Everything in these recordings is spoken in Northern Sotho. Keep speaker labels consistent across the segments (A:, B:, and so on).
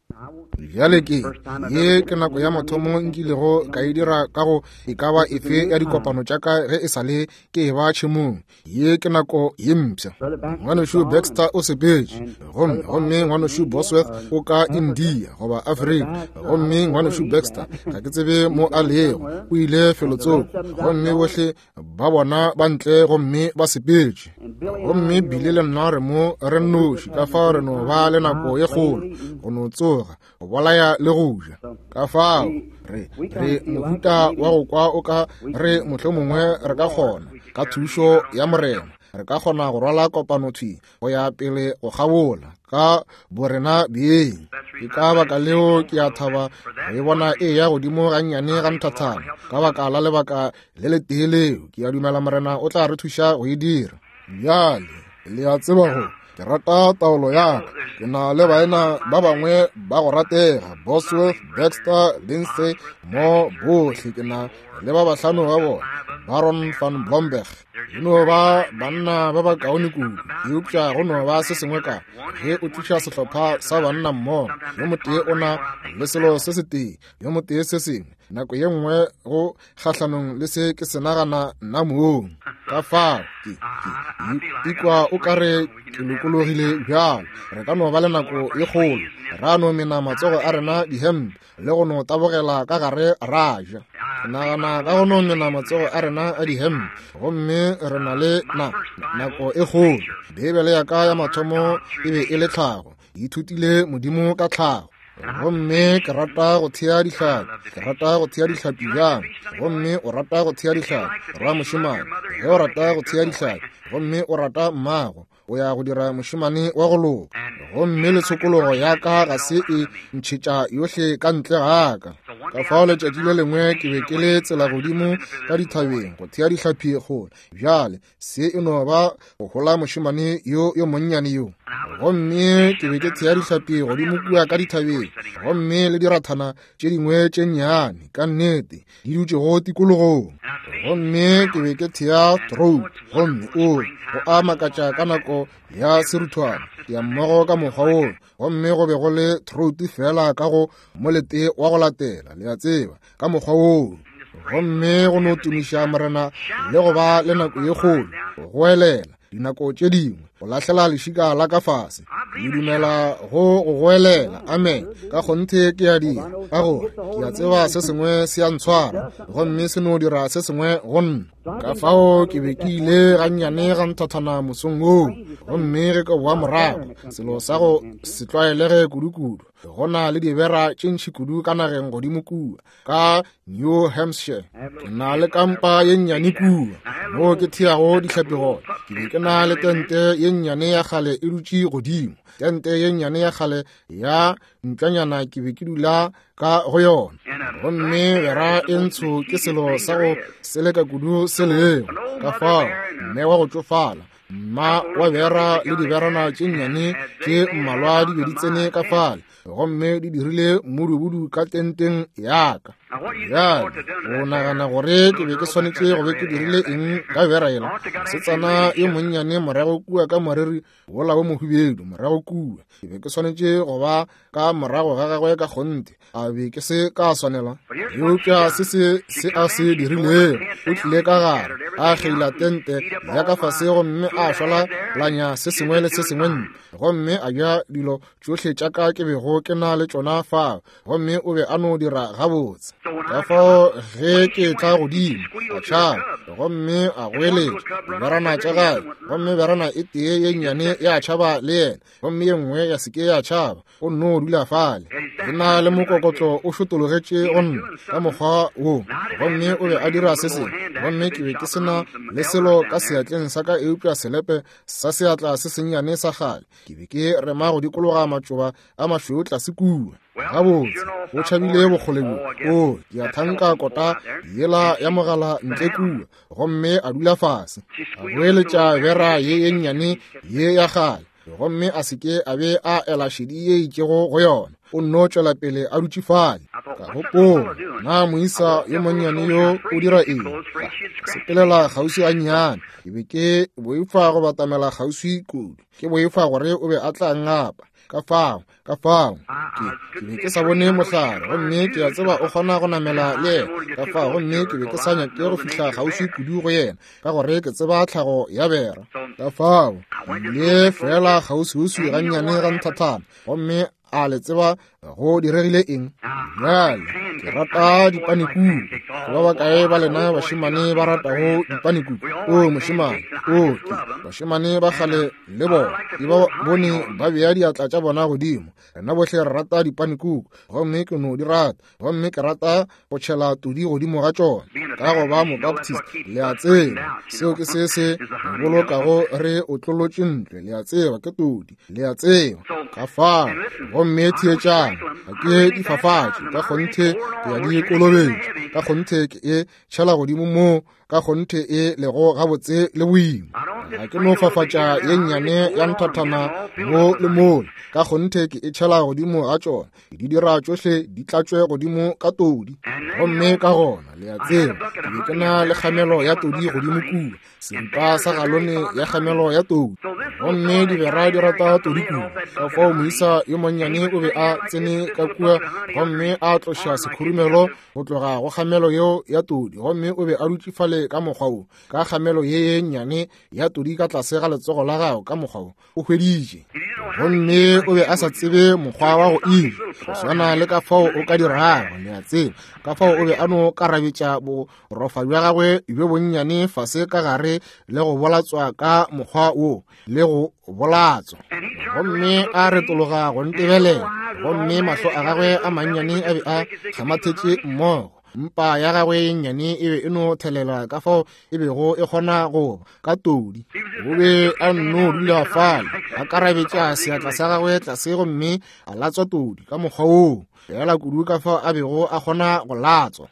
A: Bjale ke nako ya mathomo nkilego ka e dira ka go e ka ba efe ya dikopano tša ka ge e sale ke ba tšhemong ye ke nako ye mpša. Ngwanosho Baxter o sepetše gomme ngwanosho Bosworth o ka India goba Afrika gomme ngwanosho Baxter ga ke tsebe mo a lego o ile felotsoko gomme bohle ba bona ba ntle gomme ba sepetše gomme bile le nna re mo re nnoši ka fao re no ba le nako ye kgolo go no tsoga go bolaya le go ja ka fao re mohuta wa go kwa o ka re mohlomongwe re ka kgona ka thušo ya morena re ka kgona go rwala kopanothwi go ya pele go kgabola ka borena beng. Ke ka baka leo ke a thaba go e bona e ya godimo gannyane ga nthathana ka baka la lebaka le le tee leo ke a dumela morena o tla re thuša go e dira. Bjale le a tseba go ke rata taolo ya ka, ke na le baena ba bangwe ba go ratega Bosworth, Baxter, Lindsay mo bohle ke na le ba bahlano ba bona Baron van Blomberg eno ba banna ba ba kaone kudu eupša go no ba se sengwe ka ge o thuša sehlopha sa banna mmogo yo motee o na le selo se se tee yo motee se sengwe nako ye nngwe go kgahlanong le se ke se nagana nna moong ka fao ikwa o ka re ke lokologile bjalo re ka no ba le nako e kgolo ra no mena matsogo a rena dihempe le go no tabogela ka gare ra ja ke nagana ka go no mena matsogo a rena a dihempe gomme re na le nako e kgolo bebele ya ka ya mathomo e be e le tlhago ithutile modimo ka tlhago gomme ke rata go thea dihlapi bjang gomme o rata go thea dihlapi ra mošimane ge o rata go thea dihlapi gomme o rata mmago o ya go dira mošimane wa go loka gomme letshokologo ya ka ga se e ntšhetša yohle ka ntle ga ka ka fao letšatši le lengwe ke be ke le tsela godimo ka dithabeng go thea dihlapi kgole bjale se e no ba go gola mošimane yo monnyane yo gomme ke be ke thea dihlapi godimo kua ka dithabeng gomme le dirathana tše dingwe tše nnyane ka nnete di dutše go tikologong gomme ke be ke thea throat gomme go a makatša ka nako ya seruthwana ya mmogo ka mokgwa woo gomme go be go le throat fela ka go molete wa go latela le a tseba ka mokgwa woo gomme go no tumiša morena le go ba le nako ye kgolo go goelela dinako tše dingwe go lahlela lešika la ka fase ke dumela go goelela amen ka kgonthe ke a dira ka gore ke a tseba se sengwe se a ntshwara gomme se no dira se sengwe go nna ka fao ke be ke ile gannyane ga nthathana mosong oo gomme ge ka boa morago selo sa go se tlwaelege kudu-kudu go na le dibera tše ntšhi kudu ka nageng godimo kua ka New Hampshire ke na le kampa ye nnyane kua mo ke theago dihlapi gona ke be ke na le tente ye nnyane ya kgale e dutše godimo tente ye nnyane ya kgale ya ntlanyana ke be ke dula ka go yona gomme bera e ntsho ke selo sa go seleka kudu se lego ka fao mme wa go tsofala mma wa bera le diberana tše nnyane tše mmalwa di be di tsene ka fale gomme di dirile mmudubudu ka tenteng yaka bjale go nagana gore ke be ke swanetše go be ke dirile eng ka beraela setsana ye monnyane morago kua ka moriri wola wo mohubedu morago kua ke be ke swanetše go ba ka morago ga gagwe ka kgonte a be ke se ka swanela eupša se a se dirilego o tlile ka gare a geila tente ya ka fase gomme a šwala lanya se sengwe le se sengwe gomme a ja dilo tšohle tša ka ke bego ke na le tšona fao gomme o be a no dira gabotse ka fao ge ke tla godimo a tšhaba gomme a goeletša diberana tša gae gomme berana e tee ye nnyane ya tšhaba le yena gomme ye nngwe ya seke ya tšhaba o nno o dula fale ke na le mokokotlo o šotologetše go nna ka mokgwa wo gomme o be a dira se sengwe gomme ke be ke sena le selo ka seatleng sa ka eupša selepe sa seatla se sennyane sa gale ke be ke rema go dikologa matšoba a mašweu tlase kua gabotse go tšhabile bokgolebo o ke a thanka kota yela ya mogala ntle kua gomme a dula fase a boeletša bera ye nnyane ye ya gale gomme a seke a be a ela šedi ye itšego go yona o nno tšwela pele a dutše fale ka gopola na moisa yo monnyane yo o dira eng sepelela kgauswi a nnyane ke be ke boifa go batamela kgauswi kudu ke boifa gore o be a tla ngapa ka fao ke be ke sa bone mohlare gomme ke a tseba o kgona go namela le ena ka fao gomme ke be ke sa nyake go fihla gaufi kudu go yena ka gore ke tseba tlhago ya bera ka fao le fela gausi gannyane ga nthathana gomme a le tseba go diregile eng jale ke rata dipanekuku ke ba bakae ba lena bašimane ba ratago dipanekuku mošimane bašimane ba gale le bona ke ba bone ba bea diatla tša bona godimo rena bohle re rata dipanekuku gomme ke no di rata gomme ke rata go tšhela todi godimo ga tšona ka go ba mobaptist le a tseba seo ke se bolokago re o tlolotše ntle le a tseba ke todi le a tseba ka fao gomme thietšana ga ke difafatše ka kgonthe ke ya di kolobetše ka kgonthe ke e tšhela godimo mo ka kgonthe e lego gabotse le boima ga ke no fafatša ye nnyane ya nthathana mo le mole ka kgonthe ke e tšhela godimo ga tšona di dira tšohle di tlatšwe godimo ka todi gomme ka gona le a tseba ke be ke na le kgamelo ya todi godimo kua seripa sa galone ya kgamelo ya todi gomme dibera di rata todi kua ka fao moisa yo monnyane o be a tsene ka kua gomme a tloša sekhurumelo go tloga go kgamelo yeo ya todi gomme o be a dutšifale ka mokgwa o ka kgamelo ye nnyane ya todi ka tlase ga letsogo la gago ka mokgwa o o hweditše gomme o be a sa tsebe mokgwa wa go ila go swana le ka fao o ka dirago le a tseba ka fao o be a no karabetša borofa bja gagwe bjo bonnyane fase ka gare le go bolatswa ka mokgwa wo le go bolatswa gomme a retologa go ntebelela gomme mahlo a gagwe a mannyane a be a kgamathetše mmogo mpa ya gagwe ye nnyane e be e no thelela ka fao e bego e kgona go ka todi o be a nno dula fale a karabetša seatla sa gagwe tlase gomme a latswa todi ka mokgwa woo fela kudu ka fao a bego a kgona go latswa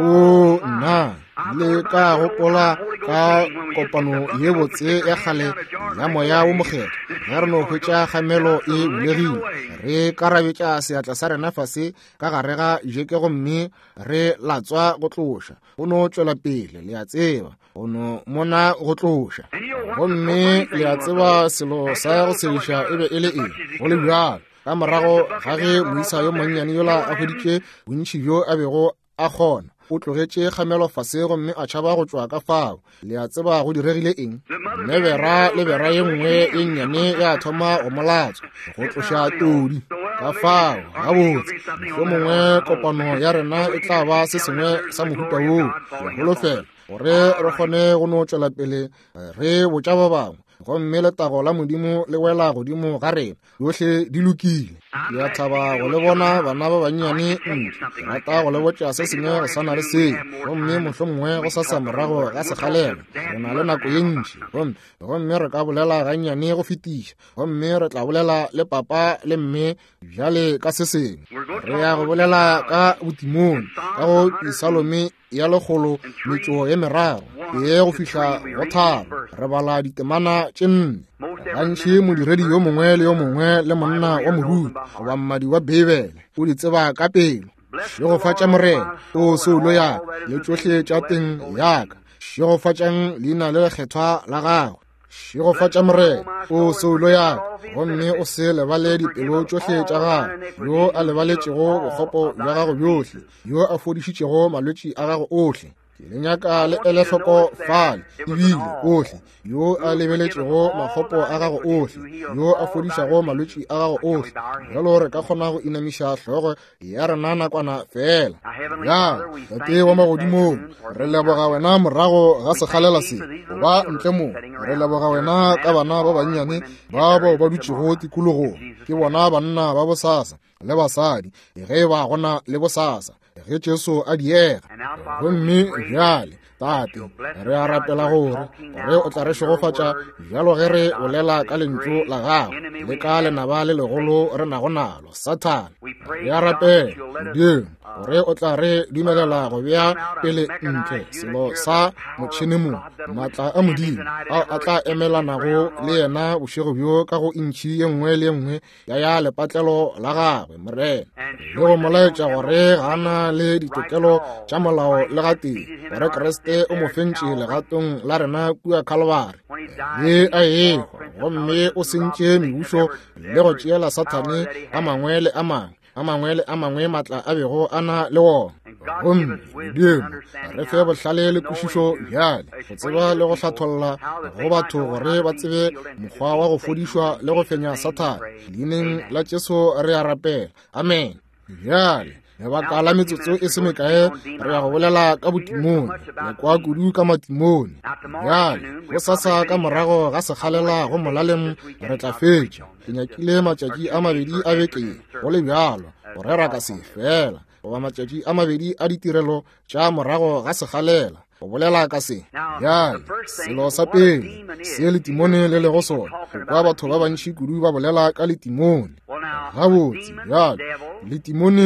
A: nna ile ka gopola ka kopano ye botse ya kgale ya moya wo mokgetho ge re no hwetša kgamelo e bulegile re karabetša seatla sa rena fase ka gare ga jeke gomme re latswa go tloša go no tšwela pele le a tseba go no mona go tloša gomme le a tseba selo sa go sebiša e be e le eng go le bjalo ka morago ga ge moisa yo monnyane yola a hweditše bontši bjo a bego a kgona o tlogetše kgamelo fase gomme a tšhaba go tšwa ka fao le a tseba go diregile eng lebera ye nngwe ye nnyane ya thoma go molatswa go tloša todi ka fao gabotse yo mongwe kopano ya rena e tla ba se sengwe sa mohuta woo ya holofela gore re kgone go no tšwela pele re botša ba bangwe gomme letago la modimo le wela godimo ga rena yohle di lokile ke a thaba go le bona bana ba bannyane ntle rata go le botša se sengwe go sana le seo gomme mohlomongwe go sasa morago ga sekgalelo re na le nako ye ntši gomme re ka bolela gannyane go fetiša gomme re tla bolela le papa le mme bjale ka se sengwe re ya go bolela ka botimoni ka go Salome ya lekgolo metšo ye meraro ye go fihla go tharo re bala ditemana tše nne gantši modiredi yo mongwe le yo mongwe le monna wa moruti goba mmadi wa Bibele o di tseba ka pelo ye go fatša morena o seulo yaka le tšohle tša teng yaka ye go fatšang leina le lekgethwa la gagwe ye go fatša morena o seulo yaka gomme o se lebale dipelo tšohle tša gagwe yo a lebaletšego bokgopo bja gago bjohle yo a fodišitšego malwetši a gago ohle ke le nyaka le ele hloko fale ebile ohle yo a lebeletšego makgopo a gago ohle yo a fodišago malwetši a gago ohle jalo re ka kgona go inamiša hlogo ya rena nakwana fela ya tate wa magodimong re leboga wena morago ga sekgalela se goba ntle mo re leboga wena ka bana ba bannyane ba bao ba dutšego tikologong ke bona banna ba bosasa le basadi ge ba gona le bosasa ge Jesu a diega gomme bjale tate re a rapela gore o tla re šogofatša bjalo ge re bolela ka lentšu la gago le ka lenaba le legolo re nago nalo Satan re a rapela Modimo gore o tla re dumelela go bea pele ntle selo sa motšhene mo maatla a modimo a tla emelanago le yena bošego bjo ka go intšhi ye nngwe le ye nngwe ya lepatlelo la gagwe morena le go molaetša gore ga na le ditokelo tša molao le ga tee gore Kriste o mo fentše legatong la rena kua Kalvari ye a ekwa gomme o sentše mebušo le go tšeela Sathane a mangwe le a mangwe maatla a bego a na le wona gomme Modimo re fe bohlale le kwešišo bjale go tseba le go hlatholla go batho gore ba tsebe mokgwa wa go fodišwa le go fenya Sathane leineng la Jesu re a rapela amen. Bjale lebaka la metsotso e se mekae re ya go bolela ka botimoni le kwa kudu ka matimoni. Bjale go sasa ka morago ga sekgalela go molaleng re tla fetša ke nyakile matšatši a mabedi a beke go le bjalo go rera ka se fela goba matšatši a mabedi a ditirelo tša morago ga sekgalela go bolela ka se. Bjale selo sa pele se letimone le lego sona go kwa batho ba bantši kudu ba bolela ka letimone gabotse. Bjale letimone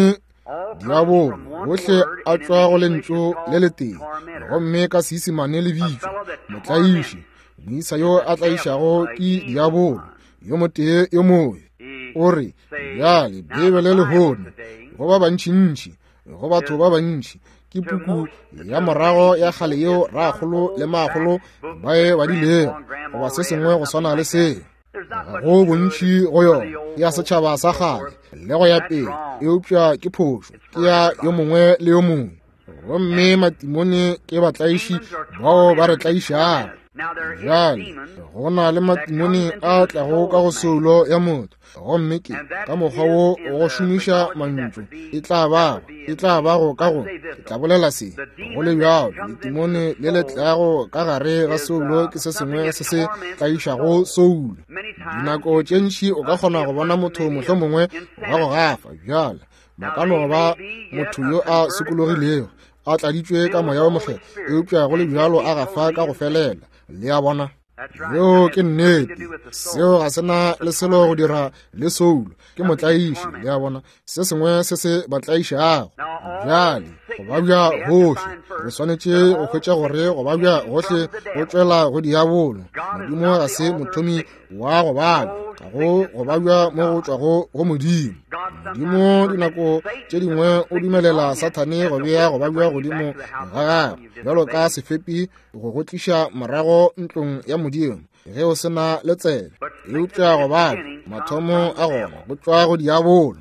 A: diabolo gohle a tšwa go lentšu le leteng gomme ka Seisemane le bitšwa motlaiši moisa yo a tlaišago ke diabolo yo motee yo moe o re bjale Bibele le lehono go ba bantšintši go batho ba bantši ke puku ya morago ya kgale yeo ragolo le magolo ba dilego goba se sengwe go swana le se go bontši go yona ya setšhaba sa gale le go ya pele eupša ke phošo ke ya yo mongwe le yo mongwe gomme matimone ke batlaiši bao ba re tlaišago. Bjale go na le matimone a tlago ka go seulo ya motho gomme ke ka mokgwa wo go šomiša mantšu e tla ba go ka go ke tla bolela se go le bjalo letimone le le tlago ka gare ga seulo ke se sengwe se se tlaišago seulo. Dinako tše ntši o ka kgona go bona motho mohlomongwe wa go gafa bjale makano go ba motho yo a sokologilego a tladitšwe ka moya o mohlelo eupša go le bjalo a gafa ka go felela le a bona yo ke nnete seo ga sena le selo go dira le soulo ke motlaiši le a bona se sengwe se se batlaišago. Bjale go ba bja gohle re swanetše go hwetša gore go ba bja gohle go tšwela go diabolo Modimo ga se mothomi wa go bala ka go ba bja mo go tšwago go Modimo. Modimo dinako tše dingwe o dumelela Sathane go bea go ba bja godimo ga gagwe bjalo ka sefepi go go tliša morago ntlong ya Modimo ge o sena le tsela eupša go bala mathomo a gona go tšwa go diabolo.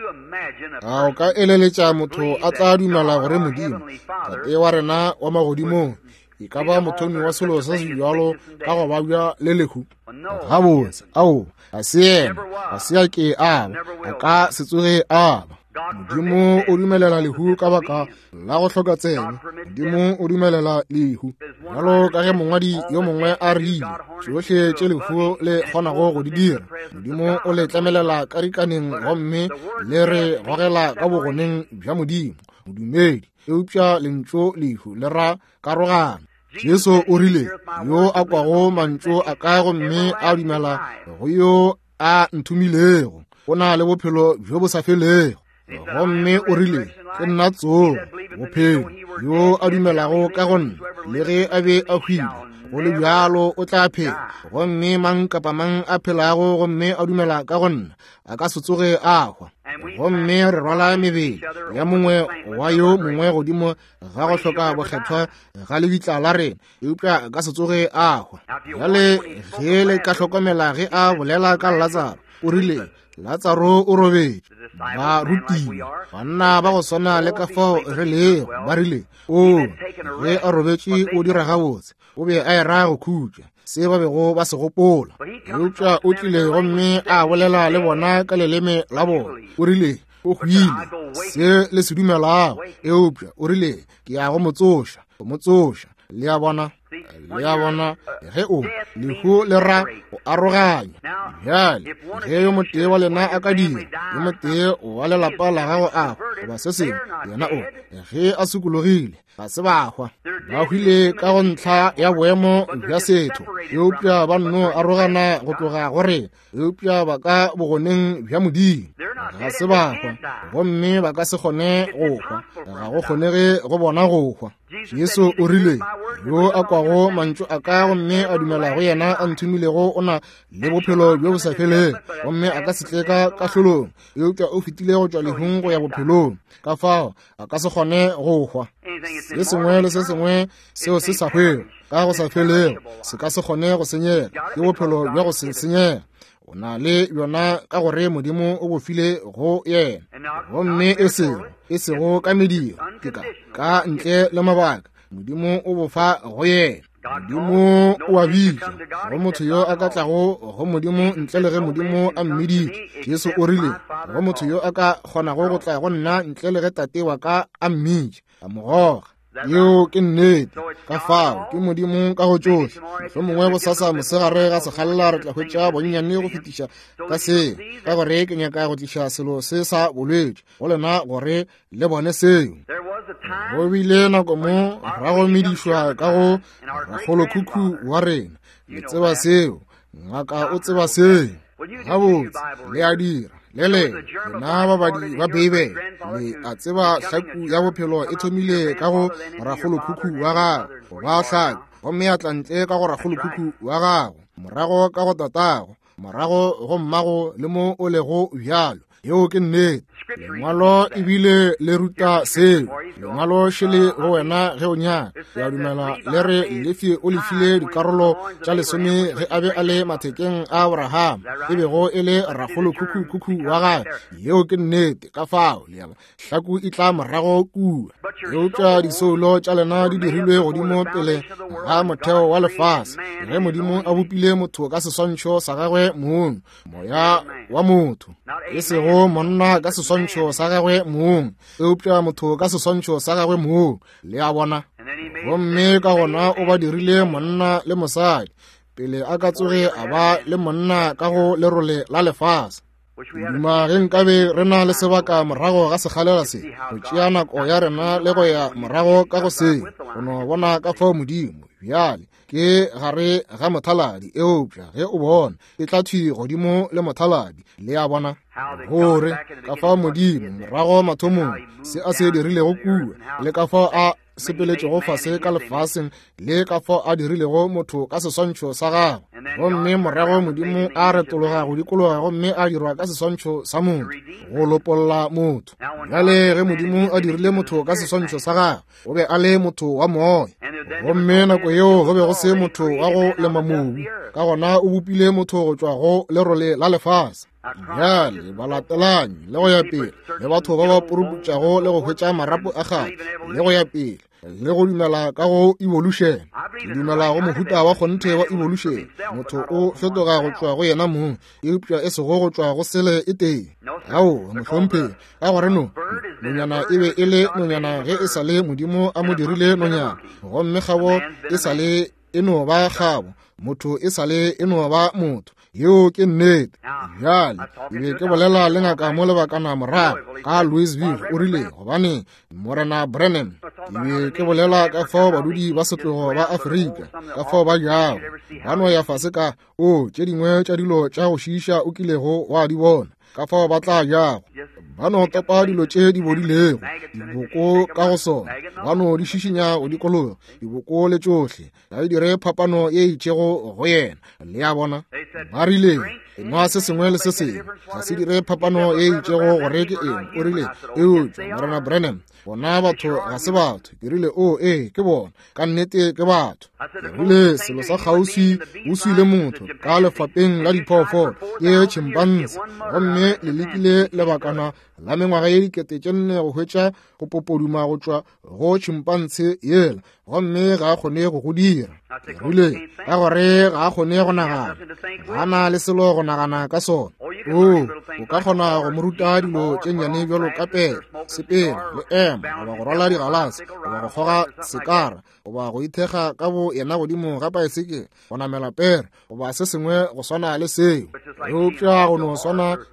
A: A o ka eleletša motho a tla dumela gore Modimo tate wa rena wa magodimong e ka ba mothomi wa selo se se bjalo ka go ba bja le lehu gabotse ao ga se yena ga se a ke aba a ka se tsoge aba. Modimo o dumelela lehu ka baka la go hloka tsebe. Modimo o dumelela lehu bjalo ka ge mongwadi yo mongwe a rile tšohle tše lehu le kgonago go di dira Modimo o le tlamelela ka rikaneng gomme le re gogela ka bogoneng bja Modimo modumedi eupša lentšu lehu le ra karogana. Jesu o rile yo a kwago mantšu a ka gomme a dumela go yo a nthumilego go na le bophelo bjo bo sa felego gomme o rile ke nna tsogo bophelo yo a dumelago ka gonna le ge a be a hwile go le bjalo o tla phela gomme mang kapa mang a phelago gomme a dumela ka gonna a ka se tsoge a hwa gomme re rwala mebele ya mongwe wa yo mongwe godimo ga go hloka bokgethwa ga lebitla la rena eupša a ka se tsoge a hwa. Bjale ge le ka hlokomela ge a bolela ka Lazaro o rile Lazaro o robetše ba rutiwa banna ba go swana le ka fao re lego ba rile o ge a robetše o dira gabotse o be a era go khutša se ba bego ba se gopola eupša o tlile gomme a bolela le bona ka leleme la bona o rile o hwile se le se dumelago eupša o rile ke ya go motsoša le a bona ge o lehu le ra go aroganya. Bjale ge yo motee wa lena a ka dira yo motee wa lelapa la gago a goba se sengwe yena o ge a sekologile ga se bagwa ba hwile ka go ntlha ya boemo bja setho eupša ba nno arogana go tloga gore eupša ba ka bogoneng bja modimo ga se bagwa gomme ba ka se kgone go hwa ga go kgonege go bona go hwa Yesu o rile yo a kwago mantšu a ka gomme a dumela go yena a nthumilego o na le bophelo bjo bo sa feleng gomme a ka se tle ka kahlolong eupša o fetile go tšwa lehung go ya bophelong ka fao a ka se kgone go hwa se sengwe le se sengwe seo se sa hwego ka go sa felego se ka se kgone go senyega ke bophelo bja go se senyega o na le yona ka gore modimo o bofile go yena gomme e sego ka mediro ka ntle le mabaka modimo o bofa go yena modimo o a bitša go motho yo a ka tlago go modimo ntle le ge modimo a mmeditše Yesu o rile go motho yo a ka kgonago go tla go nna ntle le ge tate wa ka a mmitše a mogoga yeo ke nnete ka fao ke modimo ka go tsohle mohlomongwe go sasa mosegare ga sekgalela re tla hwetša bonnyane go fetiša ka seo ka gore ke nyaka go tliša selo se sa bolwetše go lena gore le bone seo go bile nako mo ra go medišwa ka go rakgolokhukhu wa rena le tseba seo ngaka o tseba seo gabotse le a dira lele lena babadi ba beibe le a tseba hlaku ya bophelo e thomile ka go rakgolokhukhu wa gago ba hlaka gomme a tlantle ka go rakgolokhukhu wa gago morago ka go tatago morago go mmago le mo o lego bjalo yeo ke nnete lengwalo ebile le ruta seo lengwalo šele go wena ge o nyaka ya dumela le re lefi o lefile dikarolo tša lesome ge a be a le mathekeng a Abraham e bego e le rakgolokhukhu wa gae yeo ke nnete ka fao leaba hlaku e tla morago kua eupša disoulo tša lena di dirilwe godimo pele ga motheo wa lefase ge modimo a bopile motho ka seswantšho sa gagwe moong moya wa motho e sego monna ka seswantšho sa gagwe moong eupša motho ka seswantšho sa gagwe moong le a bona gomme ka gona o ba dirile monna le mosadi pele a ka tsoge a ba le monna ka go lerole la lefase duma ge nkabe re na le sebaka morago ga sekgalela se go tšea nako ya rena le go ya morago ka go se go no bona ka fao modimo bjale ke gare ga mothaladi eupša ge o bona e tla thwi godimo le mothaladi le a bona gore ka fao modimo morago mathomong se a se dirilego kua le ka fao a sepeletšego fase ka lefaseng le ka fao a dirilego motho ka seswantšho sa gago gomme morago modimo a retologa go dikologa gomme a dirwa ka seswantšho sa motho go lopolola motho bjale ge modimo a dirile motho ka seswantšho sa gago o be a le motho wa moya gomme nako yeo go be go se motho wa go lema mobu ka gona o bopile motho go tšwa go lerole la lefase bjale balatelanye le go ya pele le batho ba ba puruputšago le go hwetša marapo a gage le go ya pele le go dumela ka go evolution ke dumela go mohuta wa kgonthe wa evolution motho o fetoga go tšwa go yena mong eupša e sego go tšwa go sele e teng ao mohlomphe ka gore nonyana e be e le nonyana ge e sa le modimo a mo dirile nonyana gomme gabo e sa le e no ba gabo motho e sa le e no ba motho yeo ke nnete bjale e be ke bolela le ngaka mo lebakana morago ka Louisville o rile gobane morena Brennan e be ke bolela ka fao badudi ba setlogo ba Afrika ka fao ba jago ba no ya fase ka tše dingwe tša dilo tša go šiiša o kilego wa di bona ka fao ba tla jago ba no topa dilo tše di bodilego diboko ka go sona ba no di šišinya go dikologa diboko le tšohle ga e dire phapano ye itšego go yena le a bona ba rile enwa se sengwe le se sengwe ga se dire phapano ye itšego gore ke eng o rile eutša morena Brennan bona batho ga se batho ke rile ke bona ka nnete ke batho ke rile selo sa kgauswi o suile motho ka lefapeng la diphoofolo ke chimpanzee gomme le lekile lebakana la mengwaga ye dikete tše nne go hwetša go popoduma go tšwa go chimpanzee yela gomme ga a kgone go dira ke rile ka gore ga a kgone go nagana ga na le selo go nagana ka sona o ka kgona go mo ruta dilo tše nnyane bjalo ka pele sepele le ema goba go rwala digalase goba go goga sekara goba go ithekga ka bo yena godimo ga paeseke go namela pere goba se sengwe go swana le seo eupša go no swana le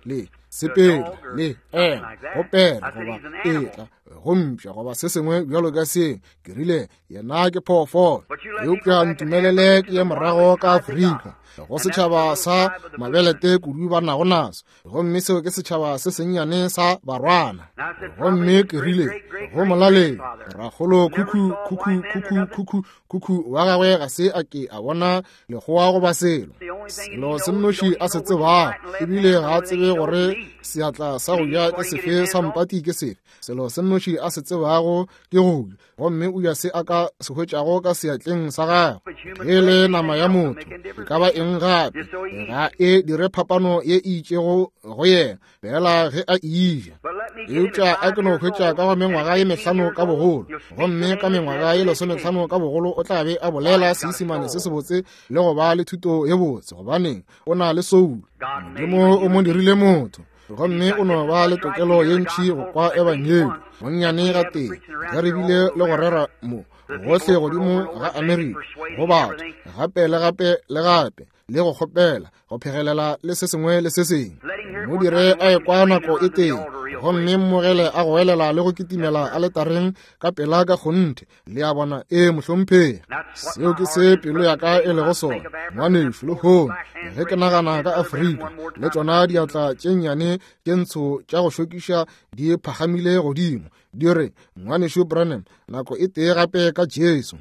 A: sepela le ena go pela goba etla gompša goba se sengwe bjalo ka se ke rile yena ke phoofolo eupša ntumelele ke ye morago ka Afrika go setšhaba sa mabelete kudu ba nago naso gomme seo ke setšhaba se sennyane sa barwana gomme ke rile go molaleng ragolo kuku wa gagwe ga se a ke a bona legoa goba selo sennoši a se tseba ebile ga a tsebe gore seatla sa go ja ke sefe sa mpati ke sefe selo sennoši a se tsebago ke godu gomme o ya se a ka se hwetšago ka seatleng sa gagwe e le nama ya motho e ka ba eng gape ga e dire phapano ye e itšego go yena fela ge a ija eupša a ke no hwetša ka go mengwaga ye mehlano ka bogolo gomme ka mengwaga ye lesomehlano ka bogolo o tla be a bolela seisimane se se botse le go ba le thuto ye botse gobaneng o na le soul modimo o mo dirile motho gomme o no ba le tokelo ye ntšhi go kwa ebangedi monnyane ga teng ge re bile le go rera mo gohle godimo ga Amerika go batho gape le gape le gape le go kgopela go phegelela le se sengwe le se sengwe mo dire a ekwa nako e teng gomme mmogele a go elela le go kitimela a letareng ka pela ka kgonthe le a bona mohlomphegi seo ke se pelo ya ka e le go sona ngwanešo le hone ge ke nagana ka Afrika le tsona diatla tše nnyane ke ntsho tša go šokiša di phagamile godimo di re ngwanešo Branham nako e tee gape ka Jesu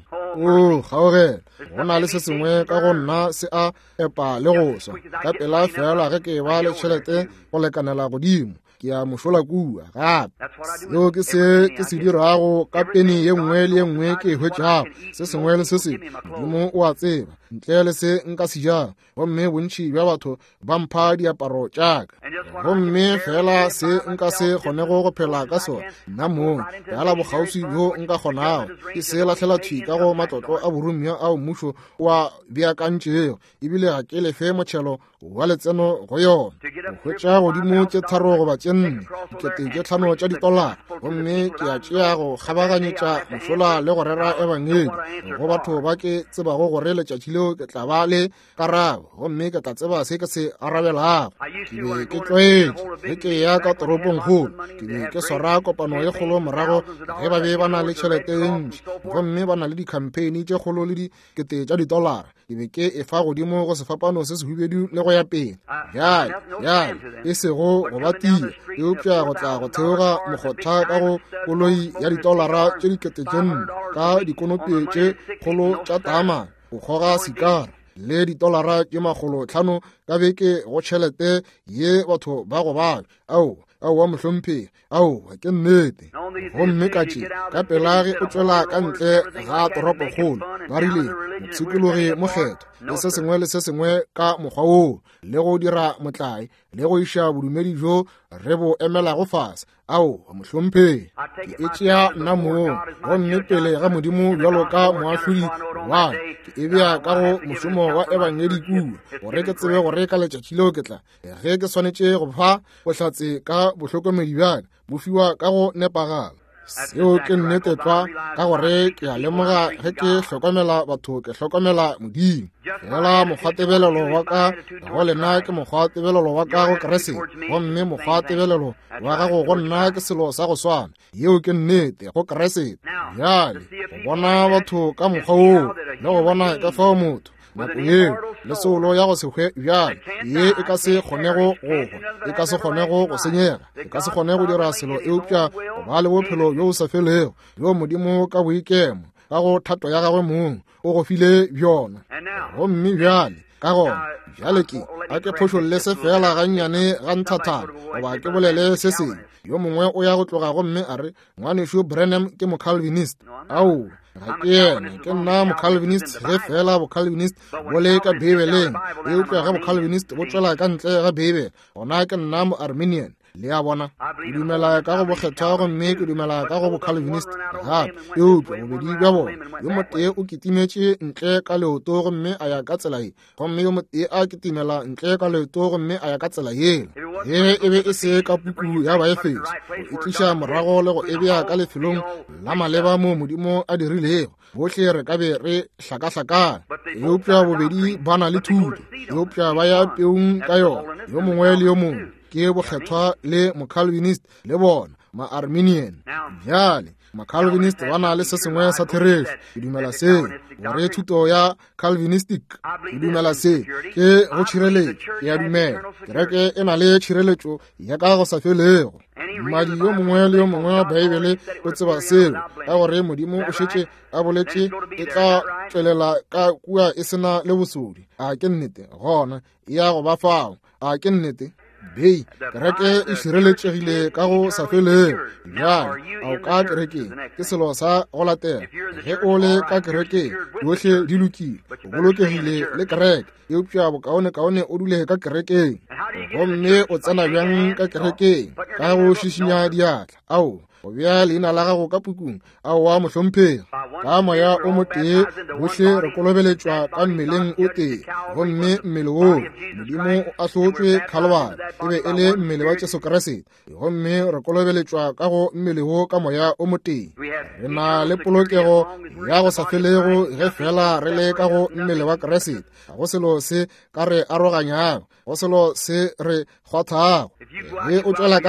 A: gaogela go na le se sengwe ka go nna se a epa le go swa ka pela fela ge ke ba le tšhelete go lekanela godimo ke a mošola kua gape seo ke se dirago ka peni ye nngwe le ye nngwe ke hwetšago se sengwe le se sengwe modimo o a tseba ntle le se nka se jang gomme bontši bja batho ba mpha diaparo tšaka gomme fela se nka se kgonego go phela ka sona nna moo bjala bokgauswi bjo nka kgonago ke se lahlela thwi ka go matlotlo a borumia ao mmušo wa beakantšego ebile ga ke lefe motšhelo wa letseno go yona go hwetša godimo tše tharo goba tše nne dikete tše tlhano tša $. gomme ke a tšea go kgabaganyetša mošola le go rera ebangedi go batho ba ke tsebago gore letšatši leo ke tla ba le karabo gomme ke tla tseba se ke se arabelago ke be ke tlwaetše ge ke ya ka toropong kgolo ke be ke swara kopano ye kgolo morago ge ba be ba na le tšhelete ye ntši gomme ba na le dikhampeine tše kgolo le dikete tša $. ke be ke efa godimo go sefapano se sehubedu le go ya pele jale e sego go ba tia eupša go tla go theoga mokgotha ka go koloi ya $, tše dikete tše nne ka dikonope tše kgolo tša tama go kgoga sikara le $500 ka beke go tšhelete ye batho ba go bala ao wa mohlomphegi ke nnete gomme ka tše ka pelage o tswela ka ntle ga toropo kgolo ba rile motshikologi mokgetho le se sengwe le se sengwe ka mokgwa woo le go dira motlae le go iša bodumedi jo re bo emelago fase mohlomphegi ke e tšea nna moo gomme pele ga modimo bjalo ka moahlodi wa ke e bea ka go mošomo wa ebangedi kua gore ke tsebe gore ka letšatši leo ke tla ge ke swanetše go fa bohlatse ka bohlokomedi bjale bo fiwa ka go nepagala seo ke nnete twa ka gore ke a lemoga ge ke hlokomela batho ke hlokomela modimo fela mokgwatebelelo wa ka go lena ke mokgwatebelelo wa ka go keresete gomme mokgwatebelelo wa gago go nna ke selo sa go swana yeo ke nnete go keresete bjale go bona batho ka mokgwa woo le go bona ka fao motho nako yeo le solo ya go sehwe bjale ye e ka se kgonego e ka se kgonego go senyega e ka se kgone go dira selo eupša go ba le bophelo bjo o sa felego yo modimo ka boikemo ka go thato ya gagwe mong o go file bjona gomme bjale ka gona bjale ke a ke phošolle se fela gannyane ga nthathana goba ke bolele se sengwe yo mongwe o ya go tloga gomme a re ngwanešo Branham ke mo-Calvinist ga ke yena ke nna mo-Calvinist ge fela bo-Calvinist bo le ka Bibeleng e utlwa ge bo-Calvinist bo tswela ka ntle ga Bibele gona ke nna mo-Arminian le a bona ke dumela ka go bokgethwa gomme ke dumela ka go bo-Calvinist gape e utlwa bobedi bja bona yo motee o kitimetše ntle ka leoto gomme a ya ka tsela ye gomme yo motee a kitimela ntle ka leoto gomme a ya ka tsela yela ge e be e se ka puku ya baefeso go itliša morago le go ebea ka lefelong la maleba mo modimo a dirilego bohle re ka be re hlakahlakana eupša bobedi ba na le thuto eupša ba ya peong ka yona yo mongwe le yo mongwe ke bokgethwa le mo-Calvinist le bona ma-Arminian. Bjale ma-Calvinist ba na le se sengwe sa therešo, ke dumela se gore thuto ya Calvinistic ke dumela se ke go tšhireletšo, ke a dumela kereke e na le tšhireletšo ya ka go sa felego. Mmadi yo mongwe le yo mongwe wa Baebele o tseba seo ka gore Modimo o šetše a boletše e tla tšwelela ka kua e sena le bosodi. A ke nnete gona e ya go ba fao, a ke nnete bei kereke e šireletšegile ka go sa felego. Bjale a o ka kerekeng ke selo sa go latela, ge o le ka kerekeng yohle di lokile, o bolokegile le kereke eupša bokaone-kaone o dule ka kerekeng. Gomme o tsena bjang ka kerekeng ka go šišinya diatla, ao go bea leina la gago ka pukung, ao wa mohlomphegi ka moya o mo tee. Bohle re kolobeletšwa ka mmeleng o tee, gomme mmele woo Modimo a hlotšwe Calvary e be e le mmele wa Jesu Kriste, gomme re kolobeletšwa ka go mmele wo ka moya o mo tee. Re na le polokego ya go sa felego ge fela re le ka go mmele wa Kriste. Ga go selo se ka re aroganyago, go selo se re kgwathago. Ge o tšwela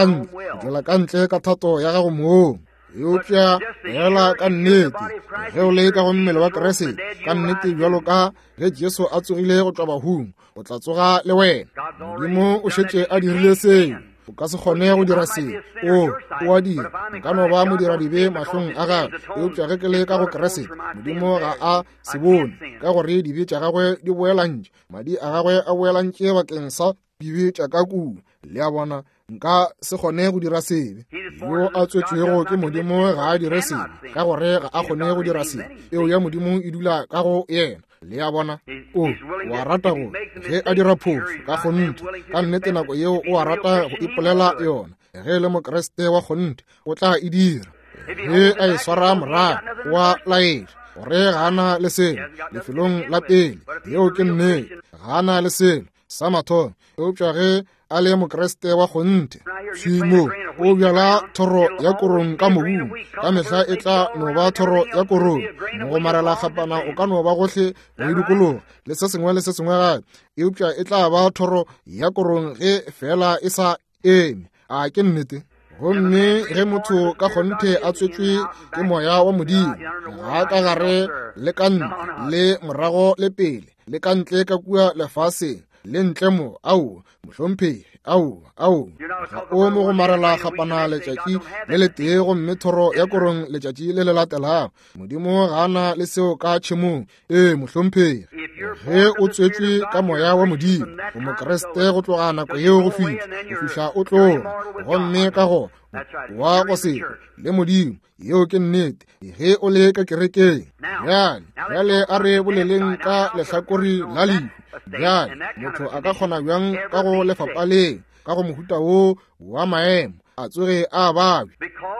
A: ka ntle ka thato ya gago moo, eupša fela ka nnete ge o le ka go mmele wa Kriste, ka nnete bjalo ka ge Jesu a tsogile go tšwa bahung, o tla tsoga le wena. Modimo o šetše a dirile seo, o ka se kgone go dira seo, o a dira. O ka no ba modiradibe mahlong a gagwe, eupša ge ke le ka go Kriste, Modimo ga a se bone ka gore dibe tša gagwe di boelantše, madi a gagwe a boelantše bakeng sa dibe tša ka kua. Le a bona nka se kgone go dira sebe. Yo a tswetšwego ke Modimo ga a dire sebe ka gore ga a kgone go dira sebe, eo ya Modimo e dula ka go yena. Le a bona wa rata go ge a dira phofu ka kgonte, ka nnete nako yeo o a rata go ipolela yona. Ge le mokreste wa kgonte o tla e dira, ge a e swara morago wa laela gore ga ana le selo lefelong la pele, yeo ke nnete ga ana le selo sa mathomo. Eupša ge a le mokreste wa kgonte, tšhimo o bjala thoro ya korong ka mobung, ka mehla e tla no ba thoro ya korong. Mo go marela kgapana o ka no ba gohle go edikologa le se sengwe gape, eupša e tla ba thoro ya korong ge fela e sa eme. A ke nnete. Gomme ge motho ka kgonte a tswetšwe ke moya wa Modimo, ga ka gare le ka ntle le morago le pele, le ka ntle ka kua lefaseng le ntle mo, ao mohlomphegi, ao ga o mo go marela kgapana letšatši le le tee, gomme thoro ya korong letšatši le le latelago. Modimo ga ana le seo ka tšhemong, mohlomphegi. Ge o tswetšwe ka moya wa Modimo, o mokreste go tloga nako yeo go fihla o tloga, gomme ka go wa go se le Modimo, yeo ke nnete. Ge o le ka kerekeng bjale a re boleleng ka lehlakore la lehu, bjale motho a ka kgona bjang ka go lefapa leng, ka go mohuta wo wa maemo a tsoge a babe,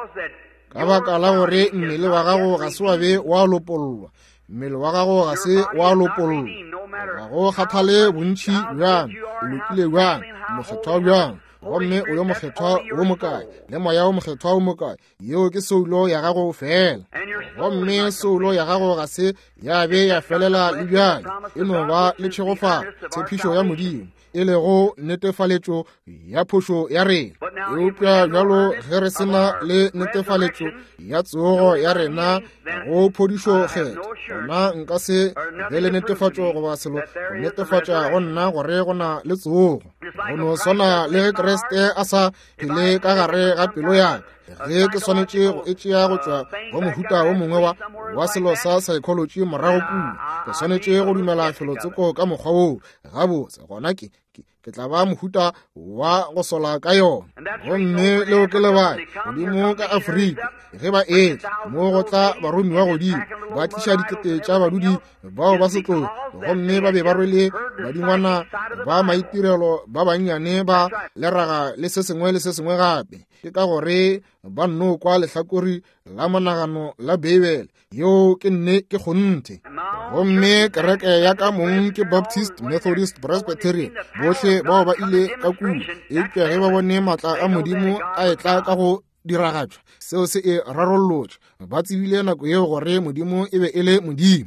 A: ka baka la gore mmele wa gago ga se wa be wa lopololwa. Mmele wa gago ga se wa lopololwa, ga go kgathale bontši bjang, o lokile bjang, mokgethwa bjang, gomme o yo mokgethwa wo mokae le moya wo mokgethwa wo mokae, yeo ke soulo ya gago fela. Gomme soulo ya gago ga se ya be ya felela le bjale, e no ba le tšhegofalo tshepišo ya Modimo, e lego netefaletšo ya phošo ya rena. Eupša bjalo ge re sena le netefaletšo ya tsogo ya rena go phodišo kgetho, gona nka se be le netefatšo goba selo go netefatša go nna gore go na le tsogo. Go no swana le ge Kriste a sa phele ka gare ga pelo yaka, ge ke swanetše go etšea go tšwa go mohuta wo mongwe wa selo sa psychology morago kudu, ke swanetše go dumela felotseko ka mokgwa woo gabotse, gona ke tla ba mohuta wa go sola ka yona. Gomme leo ke lebane Modimo ka Afrika ge ba etla mo go tla baromiwa godimo, ba tliša dikete tša badudi bao ba setlong, gomme ba be ba rwele badingwana ba maitirelo ba bannyane ba leraga le se sengwe gape. Ke ka gore ba nno kwa lehlakore la monagano la Baebele, yeo ke nne ke kgonte. Gomme kereke ya ka mong ke Baptist, Methodist, Presbyterian, bohle bao ba ile ka kua, eupša ge ba bone maatla a Modimo a etla ka go diragatšwa seo se e rarollotše ba tsebile nako eo gore modimo e be e le modimo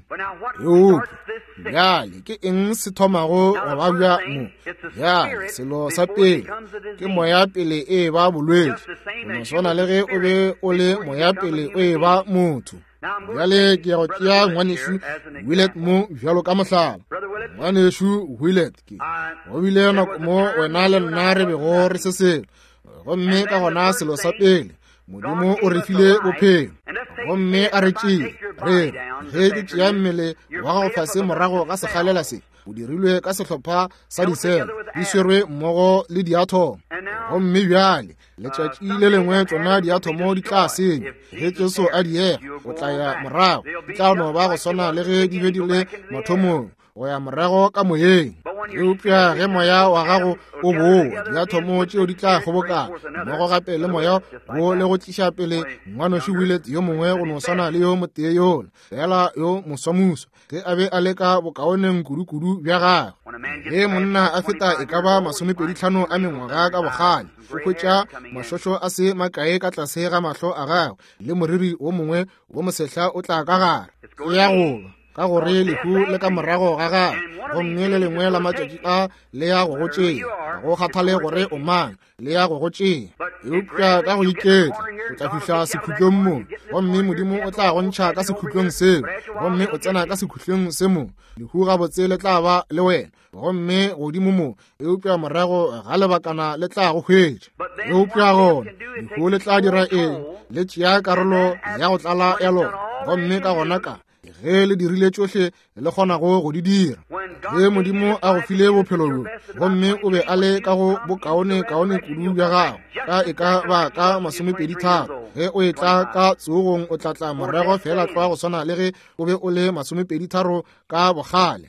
A: bjale ke eng se thomago go ba bja mo bjale selo sa pele ke moya pele e ba bolwetši no swana le ge o be o le moya pele o e ba motho bjale ke ya go tšea ngwanešu Willet mo bjalo ka mohlala ngwanešu Willet go bile nako mo wena le nna re bego re se selo gomme ka gona selo sa pele modimo o re file bophelo gomme a re tšee re ge ke tšea mmele wa go fase morago ka sekgalela se o dirilwe ka sehlopha sa disele di swerwe mmogo le diatomo gomme bjale letšatši le lengwe tsona diatomo di tla senya ge Jesu a diega o tla ya morago di tla no ba go swana le ge di be di le mathomong go ya morago ka moyeng eupša ge moya wa gago o boa diatomo tšeo di tla kgobokana mmogo gape le moya wo le go tliša pele ngwanoši Willet yo mongwe go no swana le yo motee yola fela yo moswamuso ge a be a leka bokaoneng kudu-kudu bja gagwe ge monna a feta e ka ba 25 a mengwaga ka bogale o hwetša mašošo a se makae ka tlase ga mahlo a gagwe le moriri wo mongwe wo mosehla o tla ka gare e ya goba ka gore lehu le ka morago ga gagwe gomme le lengwe la matšatši a le ya go go tšea go kgathale gore o mang le ya go go tšea eupša ka go iketla o tla fihla sekhutlong mo gomme modimo o tla go ntšha ka sekhutlong seo gomme o tsena ka sekhutlong se mo lehu gabotse le tla ba le wena gomme godimo mo eupša morago ga lebakana le tla go hwetša eupša gona lehu le tla dira eng le tšea karolo ya go tlala ya lona gomme ka gona ka ge le dirile tšohle le kgonago go di dira ge modimo a go file bophelo bo gomme o be a le ka go bokaone-kaone kudu bja gago ka e ka ba ka 23 ge o e tla ka tsogong o tlatla morago fela tloa go swana le ge o be o le 23 ka bogale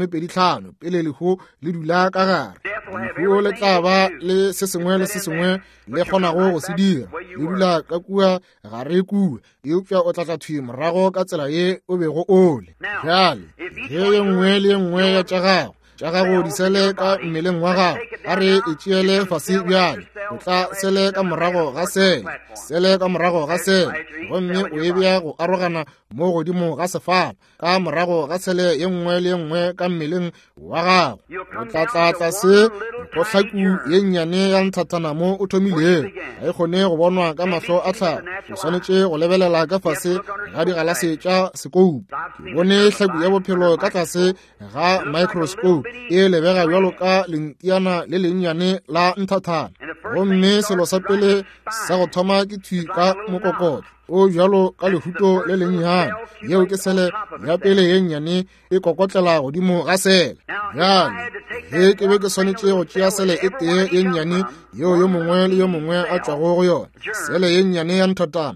A: 25 pele lehu le dula ka gare lehu le tla ba le se sengwe le se sengwe le kgonago go se dira le dula ka kua gare kua eupša o tlatla thwi morago ka tsela ye o bego ole bjale ge ye nngwe le ye nngwe ya tša gago di sele ka mmeleng wa gago a re e tšeele fase bjale o tla sele ka morago ga sele gomme o e bea go arogana mo godimo ga sefala ka morago ga sele ye nngwe le ye nngwe ka mmeleng wa gago o tla tlatla se go hlaku ye nnyane ya nthathana mo o thomileng ga e kgone go bonwa ka mahlo a tlhago o swanetše go lebelela ka fase ga digalase tša sekoupu ke bone hlaku ya bophelo ka tlase ga microscope e lebega bjalo ka lentiana le lennyane la nthathana gomme selo sa pele sa go thoma ke thwi ka mokokotlo o bjalo ka lehuto le lennyane yeo ke sele ya pele ye nnyane e kokotlela godimo ga sele bjale ge ke be ke swanetše go tšea sele e tee ye nnyane yeo yo mongwe le yo mongwe a tšwago go yona sele ye nnyane ya nthathana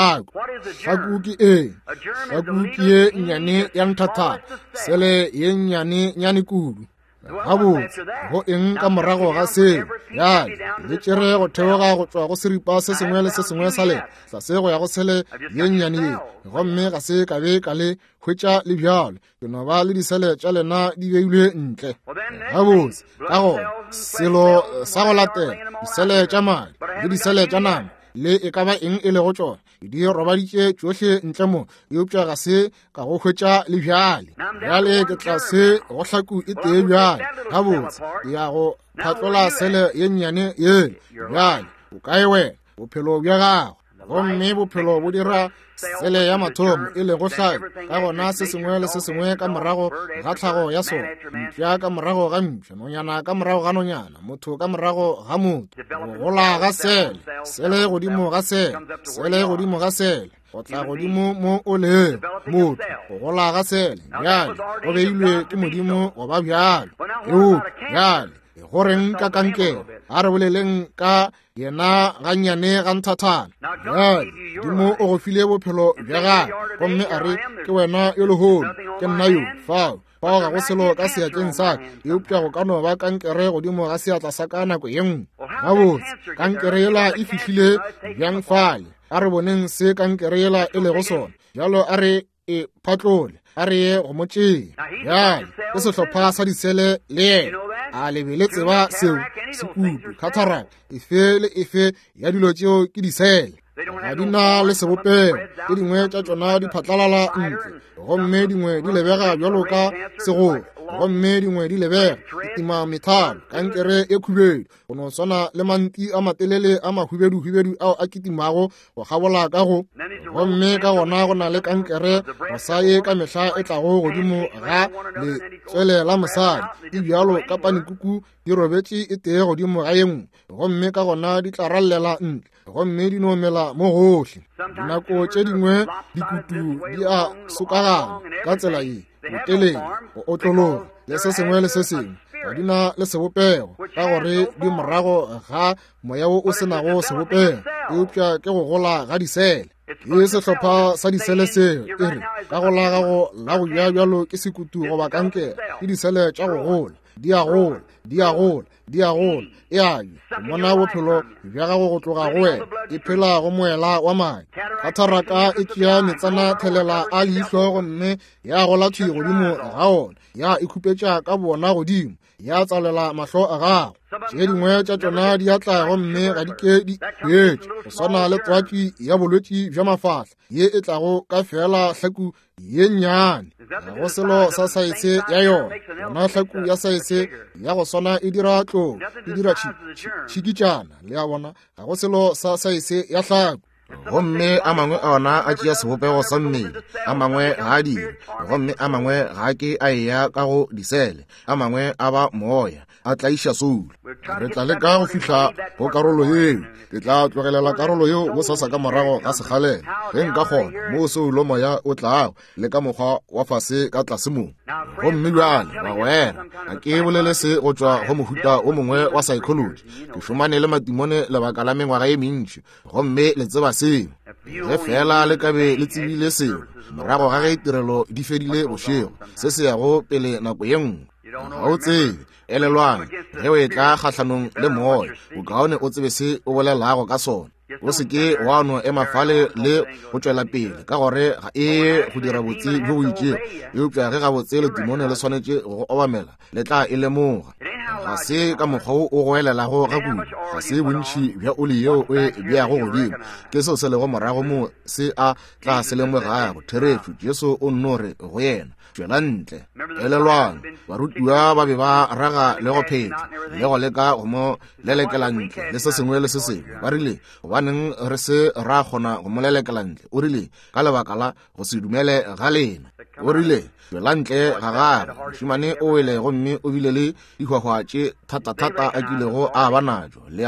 A: hlaku ke eng hlaku ke ye nnyane ya nthathana sele ye nnyane kudu gabotse go eng ka morago ga seo bjale le tšere go theoga go tšwa go seripa se sengwe le se sengwe sa le tlase go ya go sele ye nnyane ye gomme ga se ka be ka le hwetša le bjalo ke no ba le disele tša lena di beilwe ntle gabotse ka go selo sa go latela disele tša madi le disele tša nama le e ka ba eng e le go tšona di robaditše tšohle ntle mo eupša ga se ka go hwetša le bjale ke tla se go hlaku e tee bjale gabotse ya go phatlola sele ye nnyane yele bjale o ka e wena bophelo bja gago gomme bophelo bo dira sele ya mathomo e le go hlaka ka gona se sengwe le se sengwe ka morago ga tlhago ya sona mpša ka morago ga mpša nonyana ka morago ga nonyana motho ka morago ga motho go gola ga sele godimo ga sele godimo ga sele go tla godimo mo o le motho go gola ga sele bjale go beilwe ke modimo go ba bjalo bjale go reng ka kankere a re boleleng ka yena gannyane ga nthathana bjale dimo o go file bophelo bja gago gomme a re ke wena yo lehono ke nna yo fao ga go selo ka seatleng sa eupša go ka no ba kankere godimo ga seatla sa ka nako ye nngwe gabotse kankere yela e fihlile bjang fale a re boneng se kankere yela e lego sona bjalo a re e phatlole a re ye go motšea bjale ke sehlopha sa disele le yena a lebele tseba seo se kutu cataract efe le efe ya dilo tseo ke disele ga di na le sebopego ke dingwe tša tšona di phatlalala ntle gomme dingwe di lebega bjalo ka segoro gomme dingwe di lebega tima methalo kankere e khubedu go no swana le manti a matelele a mahubedu ao a kitimago go gabola ka go gomme ka gona go na le kankere mosaye ka mehla e tlago godimo ga letswele la mosadi e bjalo ka panikuku di robetše e tee godimo ga yengwe gomme ka gona di tla rallela ntle gomme di nomela mo gohle dinako tše dingwe dikutu di a sokagana ka tsela ye botelele go otlologa le se sengwe le se sengwe ga di na le sebopego ka gore di morago ga moya o senago sebopego eupša ke go gola ga disele ye sehlopha sa disele seo e re ka gola gago la go ja bjalo ke sekutu goba kankere ke disele tša go gola di a gola e ayo mona bophelo bja gago go tloga go wena e phela go moela wa madi cataract e tšea metsana thelela a leihlo gomme ya gola thwi godimo ga ona ya ikhupetša ka bona godimo ya tsalela mahlo a gago tše dingwe tša tšona di atla gomme ga di ke di etše go swana le twatši ya bolwetši bja mafahla ye e tlago ka fela hlaku ye nnyane ga go selo sa saese ya yona yona hlaku ya saese ya go swana e dira tlou e dira tšhikitšana le ya bona ga go selo sa saese ya hlaku gomme a mangwe a ona a tšea sebopego sa mmele a mangwe ga a dire gomme a mangwe ga ke a eya ka go disele a mangwe a ba moya a tlaiša soula re tla leka go fihla go karolo yeo ke tla tlogelela karolo yeo go sasa ka morago ga segalela ge nka kgona mo seulo moya o tlago le ka mokgwa wa fase ka tlase moo gomme bjale wa wena a ke bolele se go tšwa go mohuta o mongwe wa psychology ke šomane le matimone lebaka la mengwaga ye mentši gomme le tseba seo ge fela le kabe le tsebile seo morago ga ge tirelo di fedile bošego se se yago pele nako ye nngwe ga o tsebe elelwane ge o e tla kgatlhanong le moya bokaone o tsebe se o bolelago ka sona o seke wa no ema fale le go tšwela pele ka gore ga e go dira botse bjo bo itšego eupša ge gabotse letimone le swanetše go obamela le tla e lemoga ga se ka mokgwa o go elelago ga kudu ga se bontšhi bja oli yeo e bjago godimo ke seo se lego morago mo se a tla se lemogago theretšo jesu o nnore go yena tšwela ntle elelwane barutiwa ba be ba raga le go phetha le go leka go mo lelekela ntle le se sengwe le se sengwe ba rile gobaneng re se ra kgona go mo lelekela ntle o rile ka lebaka la go se dumele ga lena o rile tšwela ntle ga gare mošimane o wele gomme o bile le dihwahwa tše thata a kilego a ba natšo le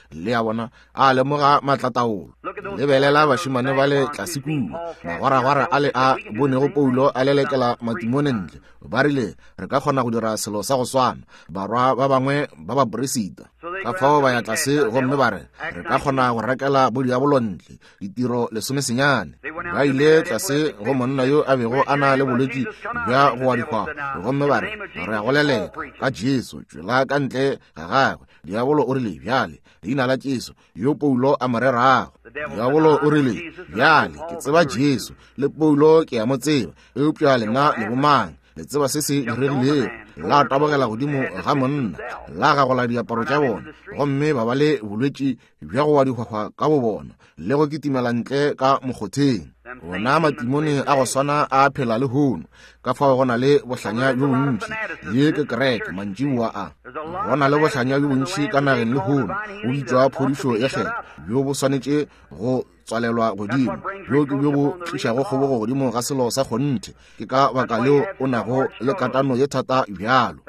A: a bona a lemoga matlataolo lebelela bašimane ba le tlase kudu magwaragwara a le a bonego Paulo a lelekela matimone ntle ba rile re ka kgona go dira selo sa go swana barwa ba bangwe ba ba poresita ka fao ba ya tlase gomme ba re ka kgona go rekela bodiabolo ntle ditiro lesomesenyane ba ile tlase go monna yo a bego a na le bolwetši bja go wa dikgwa gomme ba re a go leleka ka Jesu tšwela ka ntle ga gagwe diabolo o rile bjale leina la Jesu yo Paulo a mo rerago diabolo o rile bjale ke tseba Jesu le Paulo ke a mo tseba eupša lena le bomang le tseba se se diregilego la tabogela godimo ga monna la gagola diaparo tša bona gomme ba ba le bolwetši bja go wa dihwahwa ka bo bona le go kitimela ntle ka mokgotheng bona matimone a go swana a phela le hono ka fao go na le bohlanya bjo bontši ye ke kereke mantšiboa a go na le bohlanya bjo bontši ka nageng le hono go bitšwa phodišo e kgetha bjo bo swanetše go tswalelwa godimo bjo ke bjo bo tlišago kgobogo godimo ga selo sa kgonthe ke ka baka leo o nago le katano ye thata bjalo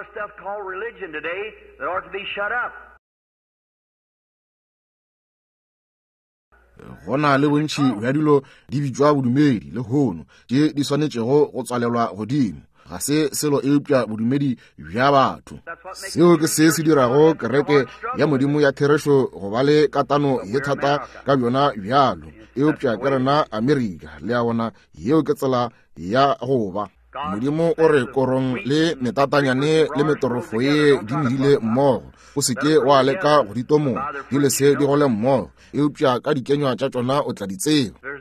A: go na le bontši bja dilo di bitšwa bodumedi le hono tše di swanetšego go tswalelwa godimo ga se selo eupša bodumedi bja batho seo ke se se dirago kereke ya modimo ya therešo go ba le katano ye thata ka bjona bjalo eupša ke rena Amerika le ya bona yeo ke tsela ya go ba modimo o re korong le metatanyane le metorofo ye di medile mmogo o seke wa leka go ditomoga di le se di gole mmogo eupša ka dikenywa tša tšona o tla di tseba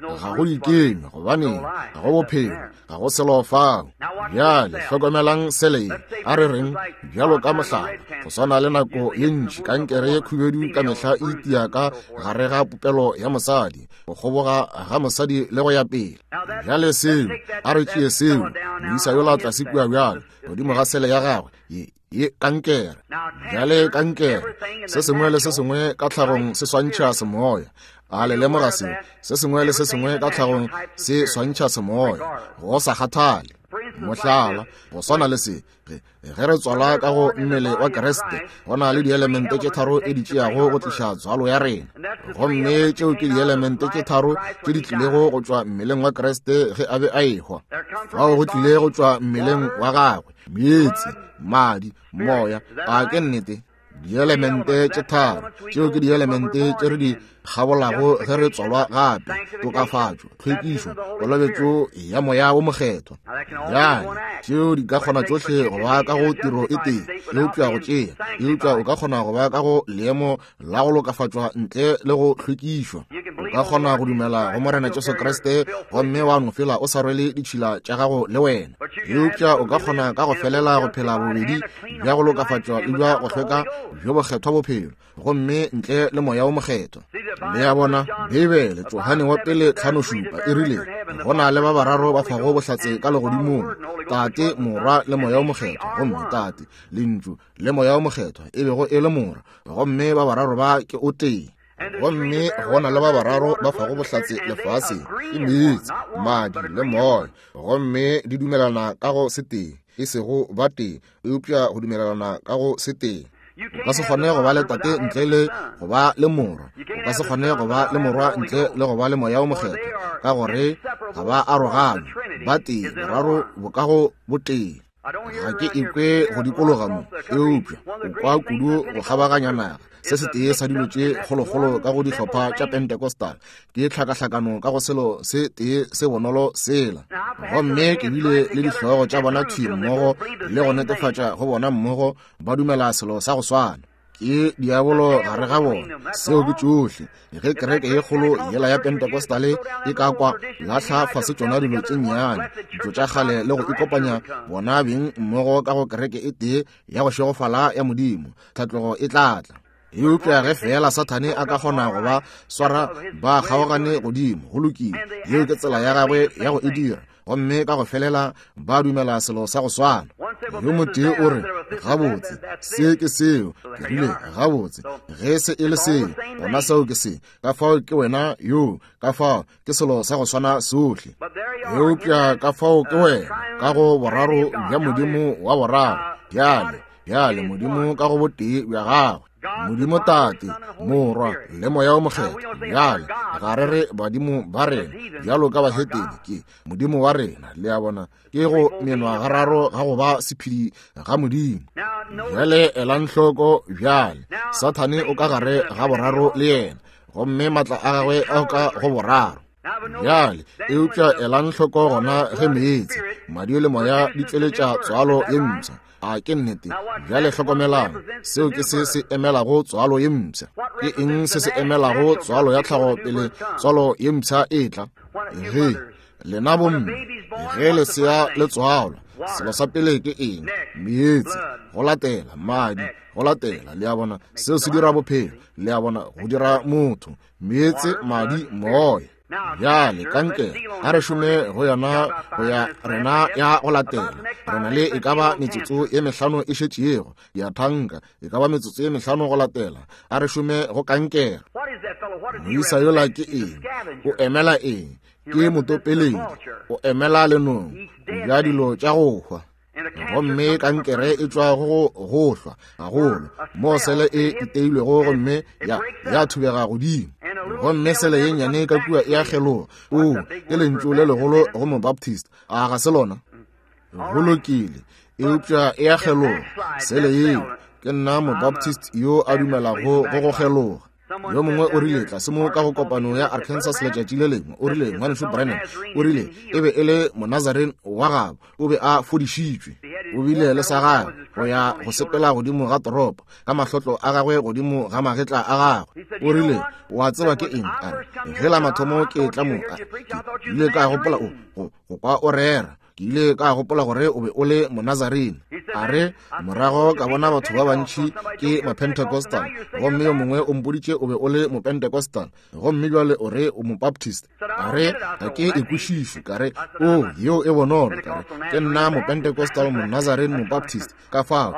A: ga go ikeme gobane ga go bophelo ga go selo fao bjale hlokomelang sele a re reng bjalo ka mohlala go swana le nako ye ntši kankere ye khubedu ka mehla e itia ka gare ga popelo ya mosadi go kgoboga ga mosadi le go ya pele bjale seo a re tšee seo moisa yo la tlase kua bjale godimo ga sele ya gagwe ye kankere bjale kankere se sengwe le se sengwe ka tlhagong se swantšha semoya a le lemoga se sengwe le se sengwe ka tlhagong se swantšha semoya go sa kgathale mohlala go swana le se ge re tswala ka go mmele wa Kriste go na le dielemente tše tharo e di tšeago go tliša tswalo ya rena gomme tšeo ke dielemente tše tharo tše di tlilego go tšwa mmeleng wa Kriste ge a be a ehwa fao go tlile go tšwa mmeleng wa gagwe meetse madi moya a ke nnete dielemente tše tharo tšeo ke dielemente tše re di kgabolago ge re tswalwa gape tokafatšo tlhwekišo kolobetšo ya moya o mokgethwa bjale tšeo di ka kgona tšohle go ba ka go tiro e tee e upša go tšea e upša o ka kgona go ba ka go leemo la go lokafatšwa ntle le go tlhwekišwa o ka kgona go dumela go morena Jesu Kriste gomme wa no fela o sa rwele ditšhila tša gago le wena e upša o ka kgona ka go felela go phela bobedi bja go lokafatšwa le bja go hlweka bjo bokgethwa bophelo gomme ntle le moya o mokgethwa le ya bona Bibele Johane wa pele 5:7 e rile go na le ba bararo ba fago bohlatse ka legodimong tate morwa le moya o mokgethwa gomme tate le ntšu le moya o mokgethwa e bego e le morwa gomme ba bararo ba ke o tee gomme go na le ba bararo ba fago bohlatse lefase e meetse madi le moya gomme di dumelana ka go se tee e sego ba tee e upša go dumelana ka go se tee o ka se kgone go ba le tate ntle le go ba le morwa o ka se kgone go ba le morwa ntle le go ba le moya o mokgethwa ka gore ga ba arogane ba tee boraro bo ka go botee ga ke ikwe go dikologa mo e upša o kwa kudu go kgabaganya naga se se tee sa dilo tše kgolokgolo ka go dihlopha tša Pentecostal ke tlhakatlhakano ka go selo se tee se bonolo sela gomme ke bile le dihlogo tša bona thwi mmogo le go netefatša go bona mmogo ba dumela selo sa go swana ke diabolo gare ga bona seo ke tšohle ge kereke ye kgolo yela ya Pentecostale e ka kwa latlha fase tšona dilo tše nnyane ditšo tša kgale le go ikopanya bona beng mmogo ka go kereke e tee ya go šegofala ya Modimo tlhatlogo e tlatla e upša ge fela Sathane a ka kgona go ba swara ba kgaogane godimo go lokile yeo ke tsela ya gagwe ya go e dira gomme ka go felela ba dumela selo sa go swana yo motee o re gabotse se ke seo ke rile gabotse ge se e le seo gona seo ke se ka fao ke wena yo ka fao ke selo sa go swana sohle e upša ka fao ke wena ka go boraro bja Modimo wa boraro bjale Modimo ka go botee bja gagwe Modimo tate morwa le moya o mokgethwa bjale ga re re badimo ba rena bjalo ka bahetedi ke Modimo wa rena le ya bona ke go menwa gararo ga go ba sephiri ga Modimo bjale elang hloko bjale Sathane o ka gare ga boraro le yena gomme matla a gagwe a ka go boraro bjale e upša elang hloko gona ge meetse madi le moya di tšweletša tswalo ye mpša a ke nnete bjale hlokomelang seo ke se emelago tswalo ye mpša ke eng se emelago tswalo ya tlhago pele tswalo ye mpša e tla ge lena bomme ge lesea le tswalwa selo sa pele ke eng meetse go latela madi go latela le ya bona seo se dira bophelo le ya bona go dira motho meetse madi moya bjale kankere a re šome go yona go ya rena ya go latela rena le e ka ba metsotso ye mehlano e šetšego ya thanka e ka ba metsotso ye mehlano go latela a re šome go kankere moisa yola ke eng o emela eng ke motopeledi o emela lenong ya dilo tša go hwa gomme kankere e tšwa go hlwa gagolo mo sele e iteilwego gomme ya thubega godimo gomme sele ye nyane ka kua e ageloga ke lentšu le legolo go Mobaptist a ga se lona go lokile e upša e ageloga sele yeo ke nna Mobaptist yo a dumelago go geloga yo mongwe o rile tla se mo ka go kopano ya Arkansas letšatši le lengwe o rile ngwaneso Brennan o rile e be e le Monazaren wa gabo o be a fodišitšwe o bile le sa gagwe go ya go sepela godimo ga toropo ka matlotlo a gagwe godimo ga magetla a gagwe. O rile, wa tseba ke eng? Ge la mathomo ke tla mo ile ka gopola go kwa o rera, ke ile ka gopola gore o be o le monazarene. A re morago ka bona batho ba bantši ke ma-Pentecostal, gomme yo mongwe o mpoditše o be o le mo-Pentecostal, gomme jwale o re o mo-Baptist. A re ga ke ekwešiše, ka re o yeo e bonolo, ka re ke nna mo-Pentecostal, mo-Nazarene, mo-Baptist ka fao,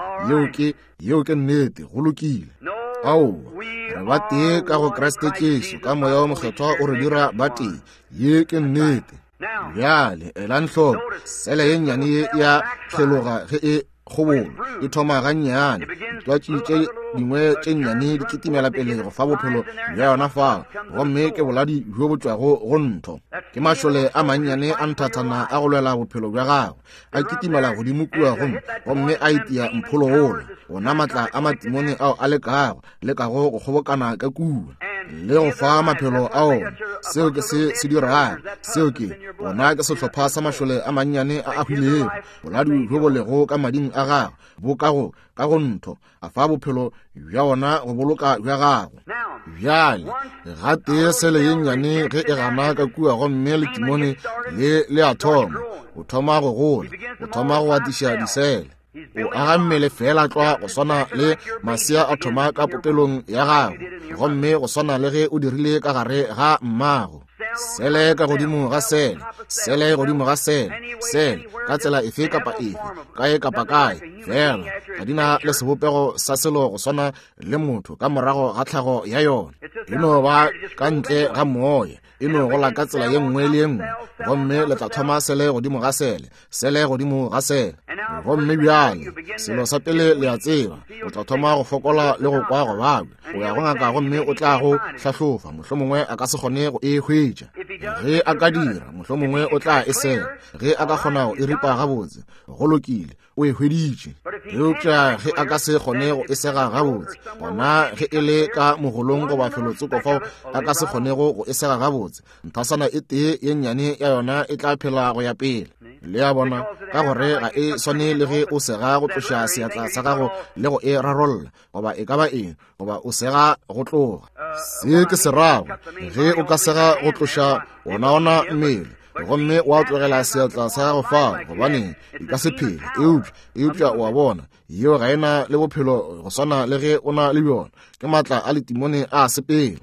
A: yeo ke nnete, go lokile. Ao re ba tee ka go Kriste Jesu, ka moya wa mokgethwa o re dira ba tee, ye ke nnete. Bjale elang hloko, sele ye nnyane ye ya tlheloga ge e kgobolo e thoma gannyane, twatši tše dingwe tše nnyane di kitimela pele go fa bophelo bja yona fao, gomme ke boladi bjo bo tšwago go ntho. Ke mašole a mannyane a nthathana a go lwela bophelo bja gagwe, a kitimela godimo kua gomme a itia mpholo wola, gona matla a matimone ao a lekago go kgobokana ka kua le go fa maphelo ao. Seo ke se dirago, seo ke bona ke sehlopha sa mašole a mannyane a ahwilego, boladi bjo bo lego ka mading a gagwe bo ka go ntho, a fa bophelo bja ona go boloka bja gagwe. Bjale ga tee sele ye nnyane ge e gana ka kua gomme letimone le a thoma, o thoma go gola, o thoma go atiša disele, o aga mmele fela tlwa go swana le masea a thoma ka popelong ya gagwe, gomme go swana le ge o dirile ka gare ga mmago. Sele ka godimo ga sele, sele godimo ga sele ka tsela efe kapa efe, kae kapa kae fela ga dina le sebopego sa selo go swana le motho ka morago ga tlhago ya yona. E no ba ka ntle ga moya, e no gola ka tsela ye nngwe le ye nngwe, gomme le tla thoma sele godimo ga sele godimo ga sele. Gomme bjale selo sa pele le a tseba, o tla thoma go fokola le go kwa go babe, o ya go ngaka gomme o tla go hlahlofa, mohlomongwe a ka se kgone go e hwetša. Ge a ka dira, mohlomongwe o tla e sela, ge a ka kgona go e ripa gabotse, go lokile, o e hweditše. Eupša ge a ka se kgone go e sega gabotse, gona ge e le ka mogolong goba felotsoko fao a ka se kgonego go e sega gabotse, nthasana e tee ye nnyane ya yona e tla phela go ya pele. Le ya bona ka gore ga e swane le ge o sega go tloša seatla sa gago le go e rarolla, goba e ka ba eng, goba o sega go tloga. Se ke se rago, ge o ka sega go tloša ona mmele, gomme wa tlogela seatla sa gago fao, gobane e ka se phele. Eupša o a bona yeo ga ena le bophelo go swana le ge o na le bjona, ke matla a letimone a sepelo.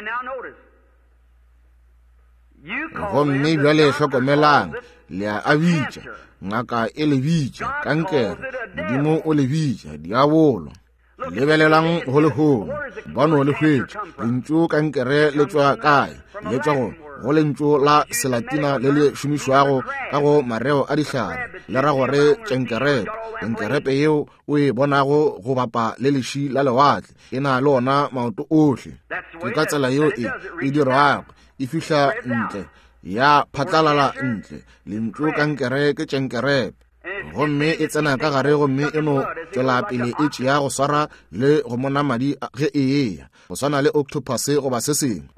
A: Gomme bjale hlokomelang, le a bitša, ngaka e le bitša, kankere modimo o le bitša, diabolo. Lebelelang go le gono, bano le hwetša, lentšu kankere le tšwa kae, le tšwa go lentšu la Selatina le le šomišwago ka go mareo a dihlare, le ra gore tšenkerepe yeo o e bonago go bapa le leši la lewatle, e na le ona maoto ohle. Ke ka tsela yeo e dirwago, e fihla ntle, ya phatlalala ntle, lentšu kankere ke tšenkerepe, gomme e tsena ka gare, gomme e no tšwela pele e tšea go swara le go mona madi ge e eya, go swana le octopus goba se sengwe.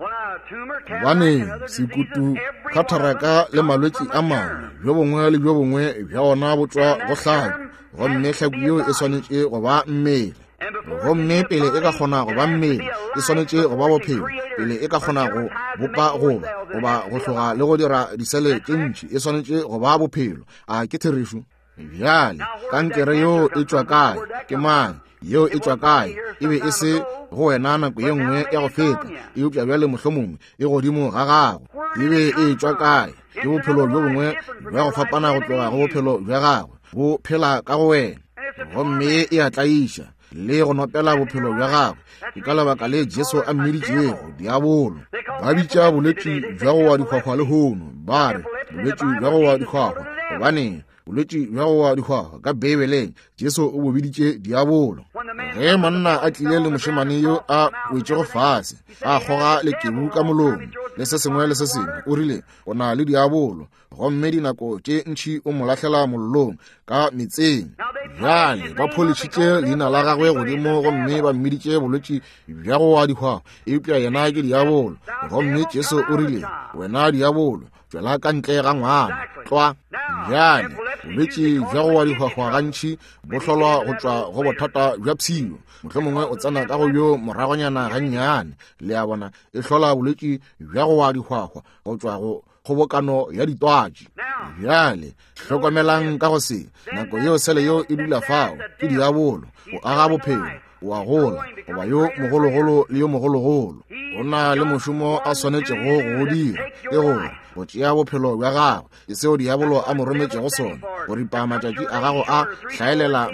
A: Gobane sekutu, khatharaka le malwetši a mangwe, bjo bongwe le bjo bongwe bja ona bo tšwa go hlaku, gomme hlaku yeo e swanetše go ba mmele. Gomme pele e ka kgona go ba mmele, e swanetše go ba bophelo, pele e ka kgona go bopa goba go tloga le go dira disele tše ntši, e swanetše go ba bophelo. A ke therišo. Bjale kankere yeo e tšwa kae, ke mang, yeo e tšwa kae, e be e se go wena nako ye nngwe ya go feta, e upša bjale mohlomongwe e godimo ga gago, e be e tšwa kae, ke bophelo bjo bongwe bja go fapana go tloga go bophelo bja gagwe, bo phela ka go wena, gomme e a tlaiša le go nopela bophelo bja gagwe. Ke ka lebaka le Jesu a mmeditšego diabolo, ba bitša boletši bja go wa dikgwakgwa le hono, ba re boletši bja go wa dikgwakgwa, gobane boletši bja go wa dikgwakgwa ka Bibeleng Jesu o bo biditše diabolo. Ge monna a tlile le mošemane yo a wetšego fase, a kgoga lekebu ka molomo le se sengwe le se sengwe, o rile o na le diabolo, gomme dinako tše ntši o mo lahlela mollong ka metseng. Bjale ba pholišitše leina la gagwe godimo, gomme ba mmeditše bolwetši bja go wa dikgwakgwa, eupša yena ke diabolo. Gomme Jesu o rile, wena diabolo, tšwela ka ntle ga ngwana, tlwa. Bjale bolwetse jwa go wa dihwahwa gantši bo tlholwa go tswa go bothata jwa pshio. Mohlomongwe o tsena ka go yo moragonyana gannyane le ya bona e tlhola bolwetse jwa go wa dihwahwa go tswa go kgobokano ya ditwatši. Bjale hlokomelang ka go se nako yeo sele yo e dula fao ke diabolo o aga bophelo wa gola goba yo mogologolo le yo mogologolo. O na le mošomo a swanetšego go dira ke gore go tšea bophelo bja gago e seo diabolo a mo rometšego sona go ripa matšatši a gago a hlaelela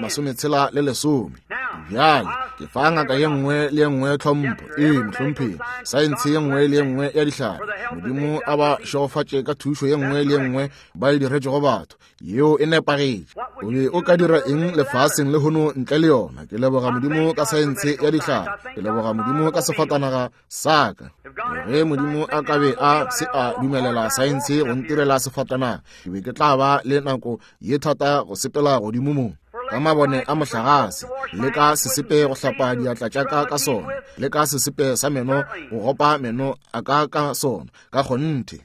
A: 60. Bjale ke fa ngaka ye nngwe le ye nngwe tlhompho mohlompheng saense ye nngwe le ye nngwe ya dihlare Modimo a ba šogofatše ka thušo ye nngwe le ye nngwe ba e diretšego batho yeo e nepagetše. O be o ka dira eng lefaseng le hono ntle le yona? Ke leboga Modimo ka saense ya dihlare, ke leboga Modimo ka sefatanaga saka. Ge Modimo a ka be a se a dumelela saense go ntirela sefatanaga ke be ke tla ba le nako ye thata go sepela godimo mo ka mabone a mohlagase le ka sesepe go hlapa diatla tšaka ka sona le ka sesepe sa meno go gopa meno a ka sona ka kgonthe.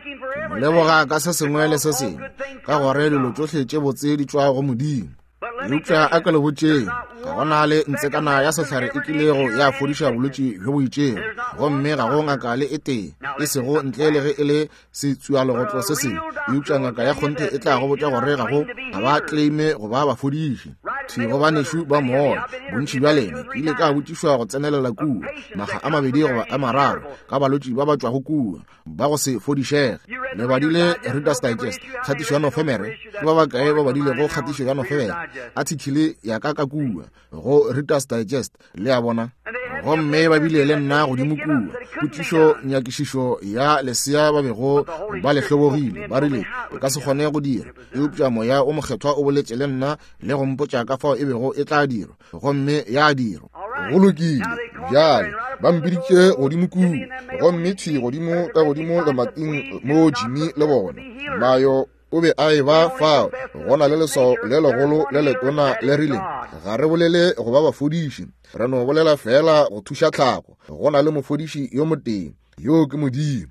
A: Mo leboga ka se sengwe le se sengwe ka gore dilo tsohle tše botse di tšwa go Modimo. Eupša a ka le botšeng ga gona le ntsekana ya sehlare e kilego ya fodiša bolwetse bjo bo itšego gomme ga go ngaka le e tee e sego ntle le ge e le setsualegotlo se sengwe. Eupša ngaka ya kgonthe e tla go botša gore ga ba claime go ba fodiše thigo ba nešo ba moola bontši bja lena ke ile ka botšišwa go tsenelela kua maga a 2 goba a 3 ka balwetse ba ba tšwago kua ba go se fodišege. Le badile Reader's Digest kgatišo ya Nofemere ke ba bakae ba badile go kgatišo ya Nofemere article ya ka kua go Reader's Digest le ya bona gomme ba bile le nna godimo kua potšišo nyakišišo ya lesea ba bego ba le hlobogile ba rile e ka se kgone go dira. Eupša moya o mokgethwa o boletše le nna le go mpotša ka fao e bego e tla dira gomme ya dira go lokile. Bjale ba mpiditše godimo kua gomme thwi godimo ka godimo le mating mo Jimmy le bona mayo o be a e ba fao gona le leswao le legolo le letona le rile ga re bolele go ba bafodiši re no bolela fela go thuša tlhago gona le mofodiši yo moteng yo ke Modimo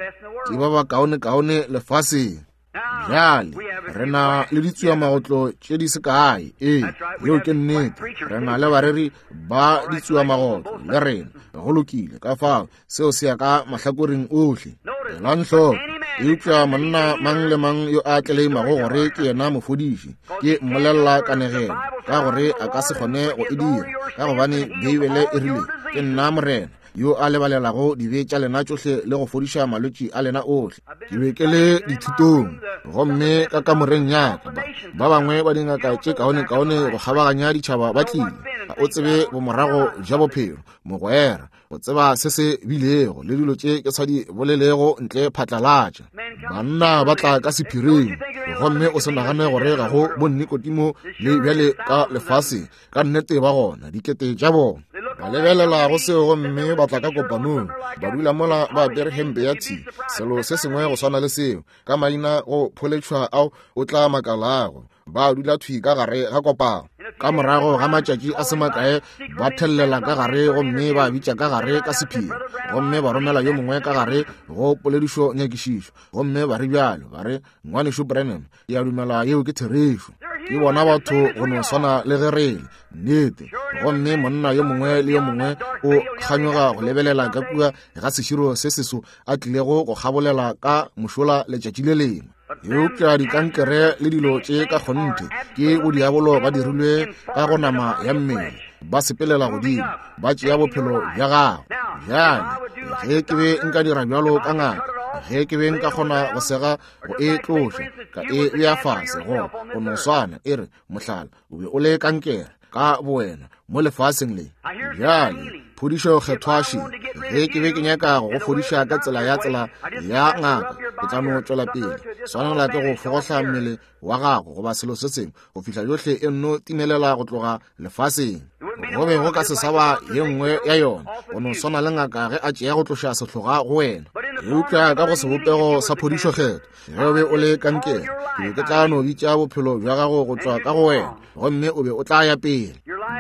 A: ke ba ba kaone lefaseng. Bjale re na le ditsuamagotlo tše di se kae yeo ke nnete re na le bareri ba ditsuamagotlo le rena go lokile ka fao seo se ya ka mahlakoreng ohle. La ntlhogo eupša monna mang le mang yo a tleimago gore ke yena mofodiši ke mmolelela kanegelo ka gore a ka se kgone go e dira ka gobane Beibele e rile ke nna morena yo a lebalelago dibe tša lena tšohle le go fodiša malwetse a lena ohle. Ke be ke le dithutong gomme ka kamoreng yaka ba bangwe ba dingaka tše kaone go kgabaganya ditšhaba ba tlile o tsebe bomorago ja bophelo mogwera o tseba se se bilego le dilo tše ke sa di bolelego ntle phatlalatša. Banna ba tla ka sephiring gomme o se nagane gore ga go bonnikotimo le bjale ka lefase ka nnete ba gona dikete tša bona ba lebelela go seo gomme ba tla ka kopanong ba dula mola ba apere hempe ya thi selo se sengwe go swana le seo ka maina go pholetšwa ao o tla makalago ba dula thwi ka gare ga kopano ka morago ga matšatši a se makae ba thelela ka gare gomme ba bitša ka gare ka sephiri gomme ba romela yo mongwe ka gare go poledišo nyakišišo gomme ba re bjalo ba re ngwaneso Brennan ya dumela yeo ke therešo ke bona batho go no swana le gerele nnete gomme monna yo mongwe le yo mongwe o kganyoga go lebelela ka kua ga seširo se seso a tlilego go kgabolela ka mošola letšatši le lengwe. Eupša dikankere le dilo tše ka kgonthe ke go diabolo ba dirilwe ka go nama ya mmele ba sepelela godimo ba tšea bophelo bja gago. Bjale ge ke be nka dira bjalo ka ngaka ge ke be nka kgona go sega go e tloša ka e bea fase go no swana e re mohlala o be o le kankere ka boena mo lefaseng le. Bjale phodišo kgethwaši ge ke be ke nyaka go fodiša ka tsela ya ngaka ke tla no tšwela pele swanela ke go fogohla mmele wa gago goba selo se sengwe go fihla yohle e nno timelela go tloga lefaseng go be go ka se saba ye nngwe ya yona go no swana le ngaka ge a tšea go tloša sehloga go wena. Eupša ka go sebopego sa phodišo kgetho ge o be o le kankere ke be ke tla no bitša bophelo bja gago go tšwa ka go wena gomme o be o tla ya pele.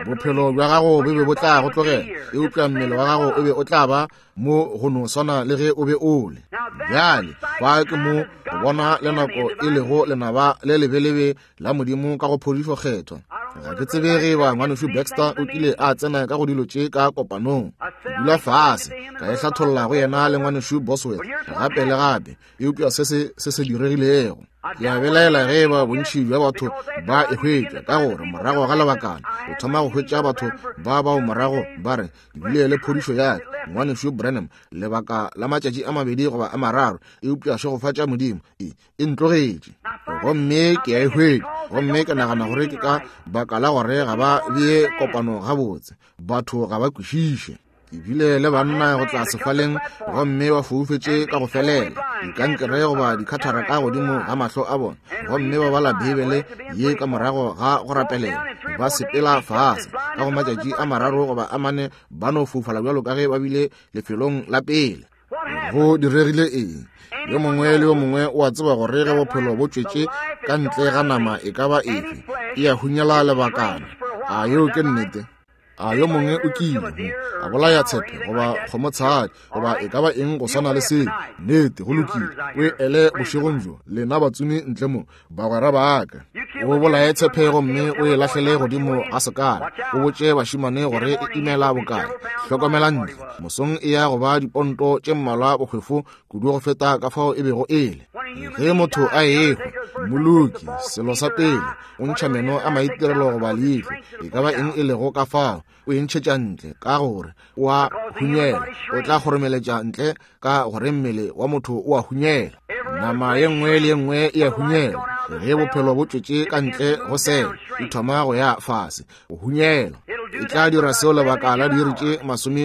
A: bophelo bja gago be be bo tla go tlogela eupša mmele wa gago o be o tla ba mo go no swana le ge o be o le bjale fa ke mo go bona le nako e lego lenaba le lebelebe la modimo ka go phodišo kgethwa ga ke tsebege ba ngwaneso Baxter o kile a tsena ka go dilo tše ka kopanong ke dula fase ka e hlatholla go yena le ngwaneso Bosworth gape le gape eupša se se diregilego ke a belaela ge ba bontši bja batho ba e hwetša ka gore morago ga lebakana o thoma go hwetša batho ba bao morago ba re ebile le phodišo yake ngwaneso Branham lebaka la matšatši a mabedi goba a mararo eupša se go fatša modimo e ntlogetše gomme ke a e hwetša gomme ke nagana gore ke ka baka la gore ga ba bee kopano gabotse batho ga ba kwešiše ebile le banna go tla sefaleng gomme ba foufetše ka go felela dikankere goba dikhathara ka godimo ga mahlo a bona gomme ba bala bibele ye ka morago ga go rapelela ba sepela fase ka go matšatši a mararo goba a mane ba no foufala bjalo ka ge ba bile lefelong la pele go diregile eng yo mongwe le yo mongwe o a tseba gore ge bophelo bo tšwetše ka ntle ga nama e ka ba efe e a hunyela lebakana a yo ke nnete a yo mongwe o kile a bolaya tshepe goba kgomotshadi goba e ka ba eng go swana le se nnete go lokile o ele bošegong jo lena batsumi ntle mo bagwera baaka o bolaye tshepe gomme o e latlhele godimo a sekala o botše bašimane gore e imela bokae hlokomela ntle mosong e ya goba diponto tše mmalwa bokgwefo kudu go feta ka fao e bego ele ge motho a ekwe moloki selo sa pele o ntšha meno a maitirelo goba leitlho e ka ba eng e lego ka fao o e ntšhetša ntle ka gore o a hunyela o tla kgoromeletša ntle ka gore mmele wa motho o a hunyela nama ye nngwe le ye nngwe e a hunyela ge bophelo bo tšwetše ka ntle go sela e thoma go ya fase o hunyela e tla dira seo lebaka la diri tše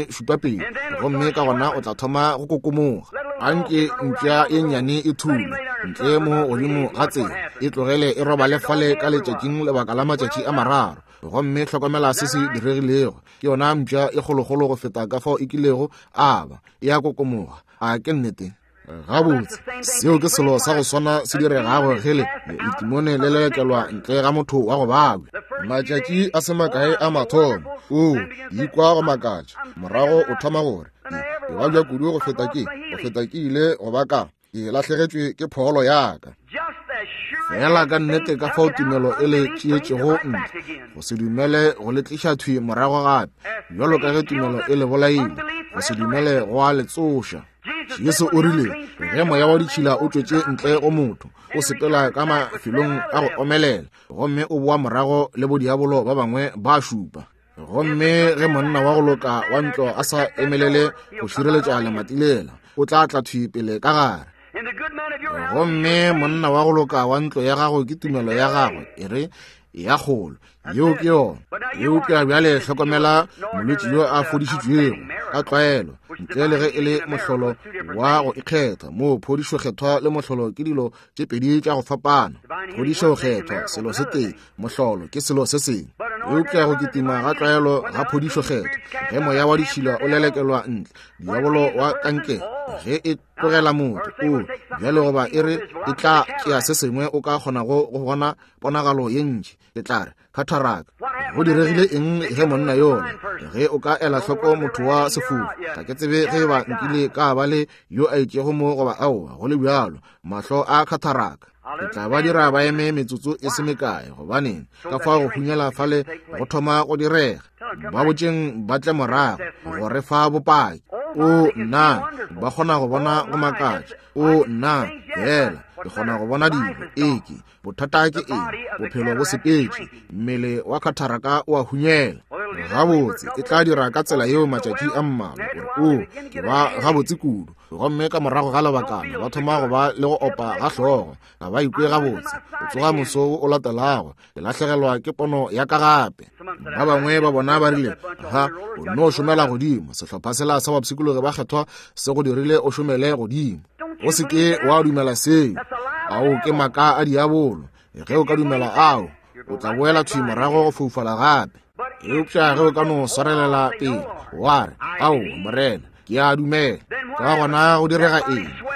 A: 70 gomme ka gona o tla thoma go kokomoga anke mpša ye nnyane e thule ntle mo godimo ga tsela e tlogele e roba lefale ka letšatšing lebaka la matšatši a mararo gomme hlokomela se se diregilego ke yona mpša e kgologolo go feta ka fao e kilego aba e a kokomoga a ke nnete gabotse seo ke selo sa go swana se diregago gele letimone le lelekelwa ntle ga motho wa go babwe matšatši a semakae a mathomo o ikwa go makatša morago o thoma gore e ba bja kudu go feta ke ile go baka ke latlhegetšwe ke pholo yaka fela ka nnete ka fao tumelo e le tšeetšego ntle go se dumele go le tliša thwi morago gape bjalo ka ge tumelo e le bolaile go se dumele go a letsoša Yesu o rile ge moya wa ditšhila o tšwetše ntle go motho o sepela ka mafelong a go omelela gomme o boa morago le bodiabolo ba bangwe ba šupa gomme ge monna wa go loka wa ntlo a sa emelele go šireletša lematilela o tla tla thwi pele ka gare gomme monna wa go loka wa ntlo ya gago ke tumelo ya gago e re ya kgolo yeo ke yona yeo ke a bjale hlokomela molwetši yo a fodišitšwego ka tlwaelo ntle le ge e le mohlolo wa go ikgetha mo phodišo kgethwa le mohlolo ke dilo tše pedi tša go fapana phodišo kgethwa selo se tee mohlolo ke selo se sengwe yeo ke ya go kitima ga tlwaelo ga phodišo kgethwa ge moya wa ditšhila o lelekelwa ntle diabolo wa kankere ge e tlogela motho o bjale goba e re e tla tšea se sengwe o ka kgonago go bona ponagalo ye ntši e tla re khatharaka go diregile eng ge monna yona ge o ka ela hloko motho wa sefuba ga ke tsebe ge ba nkile ka ba le yo a itšego mo goba aowa go le bjalo mahlo a khatharaka e tla ba dira ba eme metsotso e se mekae gobaneng ka fa go hunyela fale go thoma go direga ba botšeng ba tle morago go re fa bopaki o nna ba kgona go bona go makatša o nna fela ke kgona go bona dilo eke bothata ke eng bophelo bo sepetše mmele wa khatharaka o a hunyela gabotse e tla dira ka tsela yeo matšatši a mmalwa gore o ke ba gabotse kudu gomme ka morago ga lebakana ba thoma go ba le go opa ga hlogo ga ba ikwe gabotse o tsoga moso o latelago ke latlhegelwa ke pono ya ka gape ba bangwe ba bona ba rile ha o no šomela godimo sehlopha sela sa bapshikologe ba kgethwa se go dirile o šomele godimo o se ke wa dumela seo ao ke maka a diabolo ge o ka dumela ao o tla boela thwi morago go foufala gape eupša ge o ka no swarelela pele wa re ao morena ke a dumela ka gona go direga eng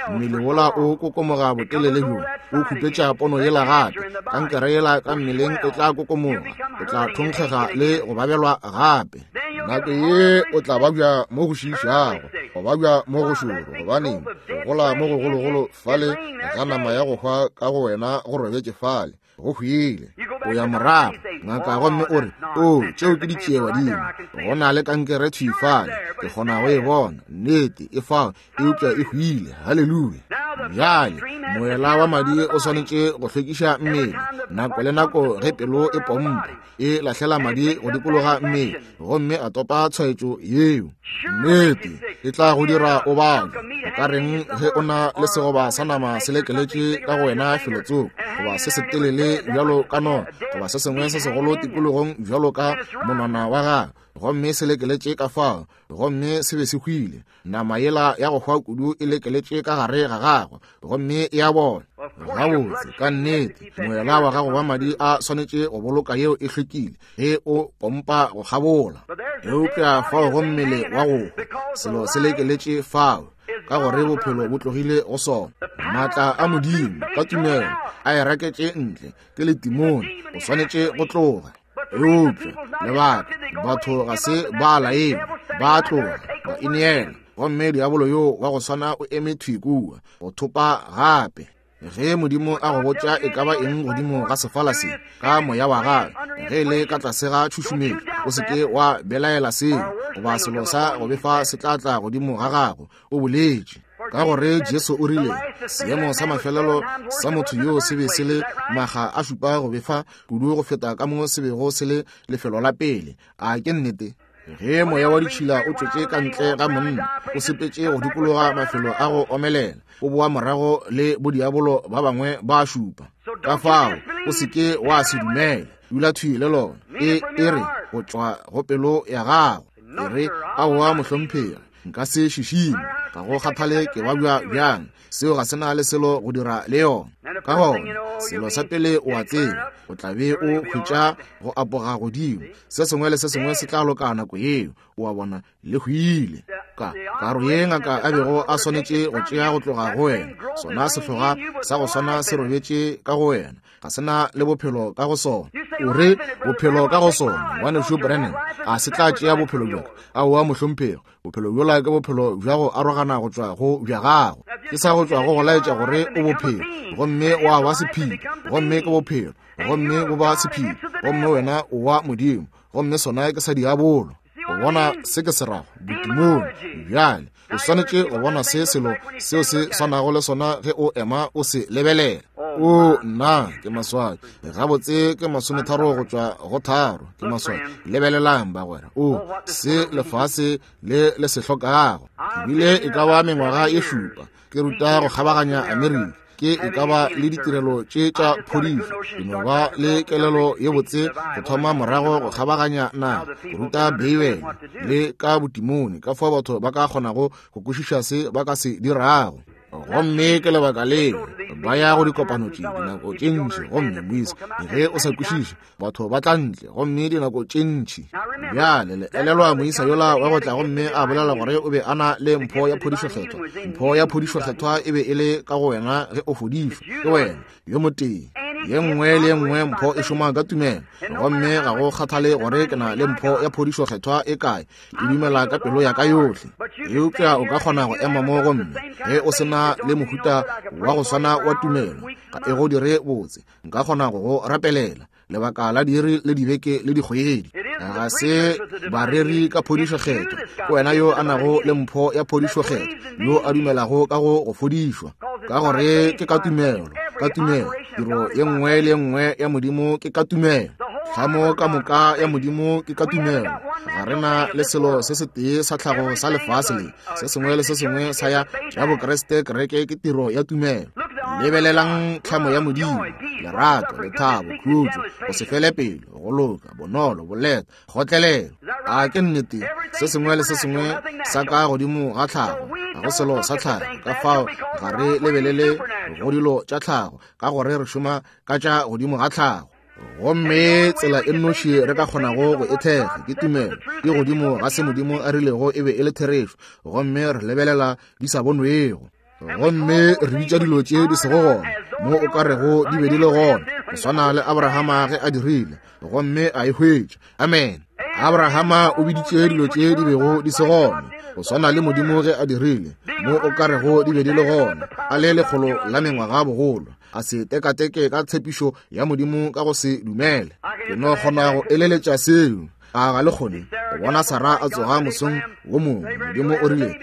A: mmele wola o kokomoga botelele jo o khupetša pono yela gape kankere yela ka mmeleng e tla kokomoga o tla thonkgega le go babelwa gape nako ye o tla babja mo go šišago go babja mo go šoro gobaneng go gola mo go gologolo fale ga nama ya go hwa ka go wena go robetše fale go hwile o ya morago ngaka gomme o re o tšeo ke ditšewa dingwe go na le kankere tšhifale ke kgona go e bona nnete e fa e upša e hwile halleluja bjale moela wa madi o swanetše go hlwekiša mmele nako le nako ge pelo e pompa e lahlela madi go dikologa mmele gomme a topa tshwaetšo yeo nnete e tla go dira o bale o ka reng ge o na le segoba sa nama se lekeletše ka go wena felotsong goba se se telele bjalo ka nona goba se sengwe se segolo tikologong bjalo ka monwana wa gago gomme se lekeletše ka fao gomme se be se hwile nama yela ya go hwa kudu e lekeletše ka gare ga gagwe gomme e a bona gabotse ka nnete moela wa gago wa madi a swanetše go boloka yeo e hlwekile ge o pompa go gabola eupša fao go mmele wa go selo se lekeletše fao ka gore bophelo bo tlogile go sona maatla a modimo ka tumelo a e raketše ntle ke letimone o swanetše go tloga eupša lebaka batho ga se ba laeng ba tloga ba ineela gomme diabolo yo wa go swana o eme thwikua go thopa gape ge modimo a go botša e ka ba eng godimo ga sefala se ka moya wa gae ge le ka tlase ga tšhušumedi o seke wa belaela seo goba selo sa go befa se tla tla godimo ga gago o boletše ka gore Jesu o rile seemo sa mafelelo sa motho yo se be se le maga a šupa go befa kudu go feta ka mo se bego se le lefelo la pele a ke nnete ge moya wa ditšhila o tšwetše ka ntle ga monna o sepetše go dikologa mafelo a go omelela o boa morago le bodiabolo ba bangwe ba šupa ka fao o seke wa se dumela dula thwi le lona e re go tšwa go pelo ya gago e re aowa mohlomphegi nka se šišime ka go kgathale ke ba bjang seo ga sena le selo go dira le yona ka gona selo sa pele o a tseba o tla be o hwetša go apoga godimo se sengwe le se sengwe se tla loka nako yeo o a bona le hwile karo ye ngaka a bego a swanetše go tšea go tloga go wena sona sefloga sa go swana se robetše ka go wena ga sena le bophelo ka go sona o re bophelo ka go sona wanesho Brennan a se tla tšea bophelo bjaka aowa mohlomphego bophelo bjola ke bophelo bja go arogana go tšwa go bja gago ke sa go tšwa go laetša gore o bophelo gomme wa ba sephiri gomme ke bophelo gomme bo ba sephiri gomme wena o wa modimo gomme sona ke sa diabolo o bona se ke se rago botimong bjale o swanetše go bona se selo seo se swanago le sona ge o ema o se lebelela o nna ke maswai gabotse ke 30 go tšwa go 3 ke maswai lebelelang ba gwera o se lefase le se hlokago ebile e ka ba mengwaga e šupa ke ruta go kgabaganya Amerika ke e ka ba le ditirelo tše tša phodišo dino ba le kelelo ye botse go thoma morago go kgabaganya naga go ruta beibele le ka botimoni ka fao batho ba ka kgonago go kwešiša se ba ka se dirago gomme ke lebaka leo ba ya go dikopano tše dinako tše ntši gomme moisa ge o sa kwešiše batho ba tla ntle gomme dinako tše ntši bjale le elelwa moisa yola wa go tla gomme a bolela gore o be a na le mpho ya phodišokgethwa mpho ya phodišokgethwa e be e le ka go wena ge o fodifwa ke wena yo moteng ye nngwe le ye nngwe mpho e šoma ka tumelo gomme ga go kgathale gore ke na le mpho ya phodišokgethwa e kae e dumela ka pelo ya ka yotlhe eupša o ka kgona go ema mo gomme ge o sena le mohuta wa go swana wa tumelo ga e go dire botse nka kgona go go rapelela lebaka la diri le dibeke le dikgwedi ga se bareri ka phodišokgetho ke wena yo a nago le mpho ya phodišokgetho yo a dumelago ka go fodišwa ka gore ke ka tumelo tiro ye nngwe le nngwe ya modimo ke ka tumelo tlhamo ka moka ya modimo ke ka tumelo ga rena le selo se se tee sa tlhago sa lefase le se sengwe le se sengwe sa ya bokreste kereke ke tiro ya tumelo lebelelang tlhamo ya modimo lerato lethabo khutso go se fele pele go loka bonolo boleta gotlelelo a ke nnete se sengwe le se sengwe sa ka godimo ga tlhago ga go selo sa tlhago ka fao ga re lebelele go dilo tša tlhago ka gore re šoma ka tša godimo ga tlhago gomme tsela e nnoši re ka kgonago go ethega ke tumelo ke godimo ga se modimo a rilego e be e le therešo gomme re lebelela di sa bonwego gomme re bitša dilo tše di sego gona mo o ka rego di be di le gona go swana le Abrahama ge a dirile gomme a e hwetša. Amen. Abrahama o biditše dilo tše di bego di se gona go swana le Modimo ge a dirile mo o ka rego di be di le gona a le lekgolo la mengwaga bogolo a se tekateke ka tshepišo ya Modimo ka go se dumele. Ke no kgona go eleletša seo a ga le kgone go bona Sara a tsoga mosong wo mongwe. Modimo o rile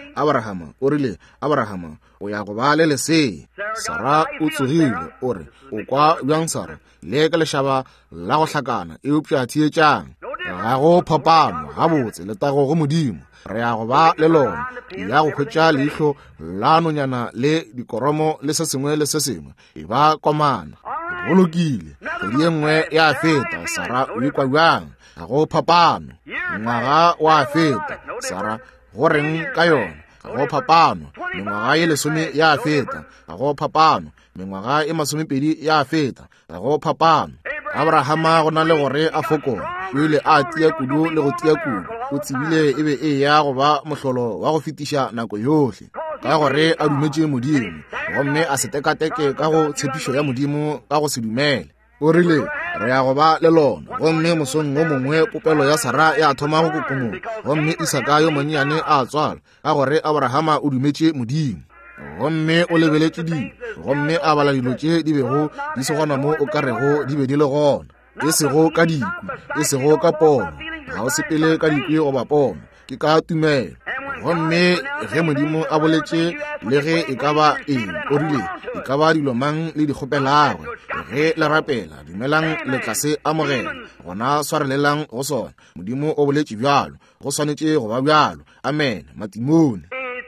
A: Abrahama o ya go ba le lesea. Sara o tsogile o re o kwa bjang Sara le ka lešaba la go hlakana eupša thietšang ga go phapano gabotse le tago go Modimo. Re ya go ba le lona ya go hwetša leihlo la nonyana le dikoromo le se sengwe le se sengwe e ba komana. Bolokile kgwedi ye nngwe ya feta Sara o ikwa bjang ga go phapano. Ngwaga wa feta Sara go reng ka yona ga go phapano. Mengwaga ye 10 ya feta ga go phapano. Mengwaga ye 20 ya feta ga go phapano. Abrahama go na le gore a fokole pele a tia kudu le go tia kudu o tsebile e be e ya go ba mohlolo wa go fetiša nako yohle ka gore a dumetše Modimo gomme a se tekateke ka go tshepišo ya Modimo ka go se dumele. O rile re ya go ba le lona gomme mosong o mongwe popelo ya Sara ya thoma go kokomoga gomme Isaka yo monnyane a tswala ka gore Abrahama o dumetše Modimo. Gomme o lebeletše dilo gomme a bala dilo tše di bego di se gona mo o ka rego di be di le gona e sego ka diku e sego ka pono ga o sepele ka dikwe goba pono ke ka tumelo. Gomme ge Modimo a boletše le ge e ka ba eng o rile e ka ba dilo mang le dikgopelagwe ge le rapela dumelang le tla se amogela gona swarelelang go sona. Modimo o boletše bjalo go swanetše go ba bjalo. Amen. Matimone.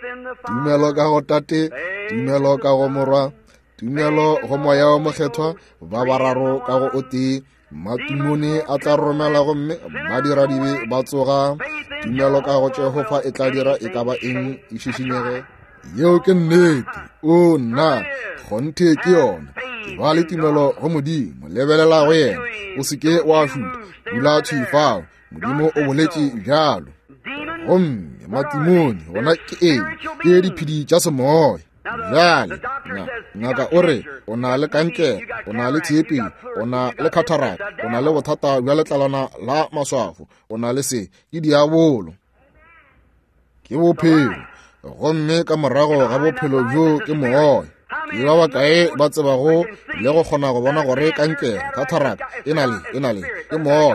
A: Tumelo ka go tate, tumelo ka go morwa, tumelo go moya o mokgethwa ba bararo ka go o tee. Matimone a tla romela gomme ba dira dibe ba tsoga. Tumelo ka go Jehova e tla dira e ka ba eng e šišinyege yeo ke nnete. O nna kgonthe ke yona ke ba le tumelo go Modimo. Lebelela go yena o seke wa šuta dula tšhifao. Modimo o boletše bjalo. Gomme Matimone gona ke eng ke diphedi tša semoya. Bjale ngaka o re o na le kankere, o na le tshepi, o na le khatharata, o na le bothata bja letlalana la maswafo, o na le se ke diabolo ke bophelo. Gomme ka morago ga bophelo bjo ke moya. Ke ba bakae ba tsebago le go kgona go bona gore kankere khatharata e na le ke moya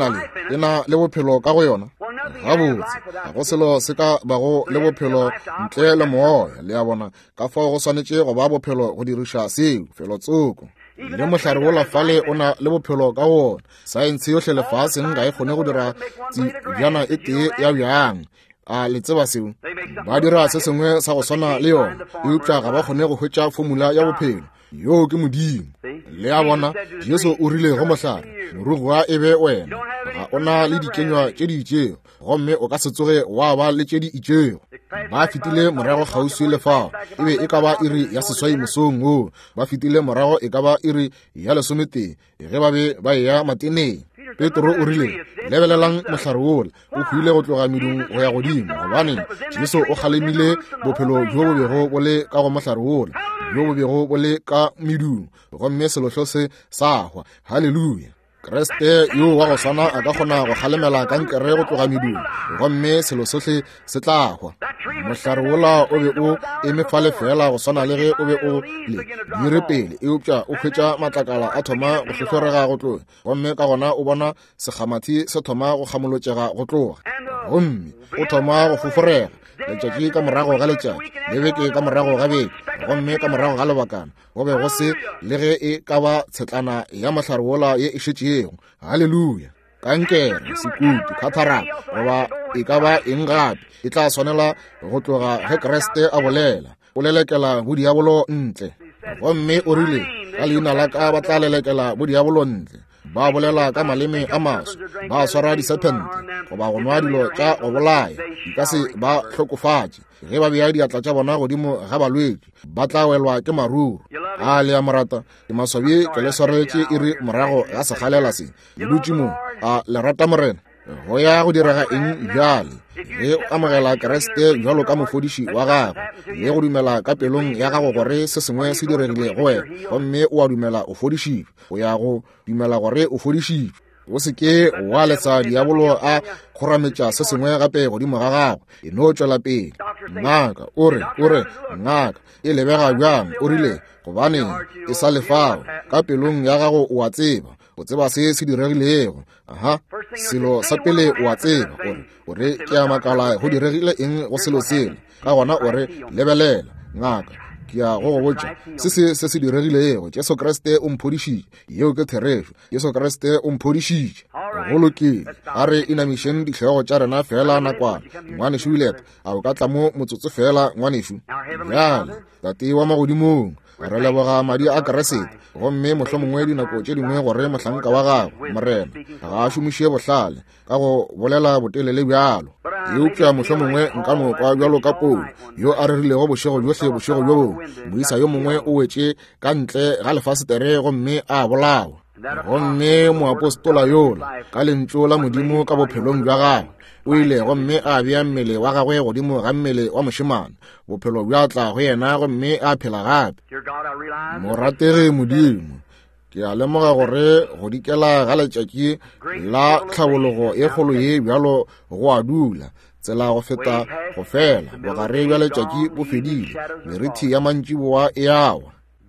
A: e na le bophelo ka go yona. Gabotse ga go selo se ka bago le bophelo ntle le moya. Le a bona ka fao go swanetše go ba bophelo go diriša seo felo tsoko. Le mohlare wo lafale o na le bophelo ka wona. Saense yohle lefaseng ga e kgone go dira tsebjana e tee ya bjang. A le tseba seo ba dira se sengwe sa go swana le yona eupša ga ba kgone go hwetša formula ya bophelo yo ke Modimo. Le a bona Jesu o rile go mohlare morugwa e be wena ga o na le dikenywa tše di itšego gomme o ka se tsoge wa ba le tše di itšego. Ba fetile morago kgauswi le fao e be e ka ba iri ya seswai mosong o. Ba fetile morago e ka ba iri ya 11 ge ba be ba ya mateneng. Petro o rile lebelelang mohlare wola o hwile go tloga medung go ya godimo gobane Jesu o kgalemile bophelo bjo bo bego bo le ka go mohlare wola bjo bo bego bo le ka medung gomme selohlo se sa hwa. Halleluja. Kreste yo wa go swana a ka kgona go kgalemela kankere go tloga medung gomme selo sohle se tla hwa. Mohlare wola o be o eme fale fela go swana le ge o be o le dire pele eupša o hwetša matlakala a thoma go hlohlorega go tloga gomme ka gona o bona sekgamathi se thoma go kgamolotšega go tloga gomme o thoma go foforega letšatši ka morago ga letšatši le beke ka morago ga beke gomme ka morago ga lebakana go be go se le ge e ka ba tshetlana ya mohlare wola ye e šetšego. Halleluja. Kankere, sekutu, khatharata goba e ka ba eng gape e tla swanela go tloga ge Kreste a bolela o lelekela bo diabolo ntle. Gomme o rile ka leina la ka ba tla lelekela bo diabolo ntle. Ba bolela ka maleme a maswa, ba swara disepente goba go nwa dilo tša go bolaya di ka se ba hlokofatše. Ge ba bea diatla tša bona godimo ga balwetši ba tla welwa ke maruru. A le a morata ke maswabi ke le swareletše iri morago ga sekgalela se le dutše mo a le rata Morena. go ya go direga eng bjale ge o amogela Kriste jalo ka mofodiši wa gago le go dumela ka pelong ya gago gore se sengwe se diregile go wena gomme o a dumela o fodišitšwe o ya go dumela gore o fodišitšwe o se ke wa letsa diabolo a kgorametša se sengwe gape godimo ga gago e no tšwela pele ngaka o re ngaka e lebega bjang o rile gobane e sa lefago ka pelong ya gago o a tseba se diregilego aha selo sa pele o a tseba ore ke a makala go diregile eng go selo sele ka gona ore lebelela ngaka ke a go botša se diregilego Jesu Kriste o mphodišitše yeo ke therešo Jesu Kriste o mphodišitše go lokile a re inamišeng ditlhego tša rena fela nakwana ngwanešo ileta a o ka tla mo motsotso fela ngwanešo bjale tate wa magodimong re leboga madi a Keresete gomme mohlomongwe dinako tše dingwe gore mohlanka wa gago morena ga a šomiše bohlale ka go bolela botelele bjalo eupša mohlomongwe nka no kwa bjalo ka Paulo yo a rerilego bošego bjo bongwe moisa yo mongwe o wetše ka ntle ga lefasetere gomme a bolawa gomme moapostola yola ka lentšu la Modimo ka bophelong bja gagwe o ile gomme a bea mmele wa gagwe godimo ga mmele wa mošemane bophelo bja tla go yena gomme a phela gape moratege Modimo ke a lemoga gore go dikela ga letšatši la tlhabologo e kgolo ye bjalo go a dula tsela go feta go fela bogare bja letšatši bo fedile merithi ya mantšiboa e awa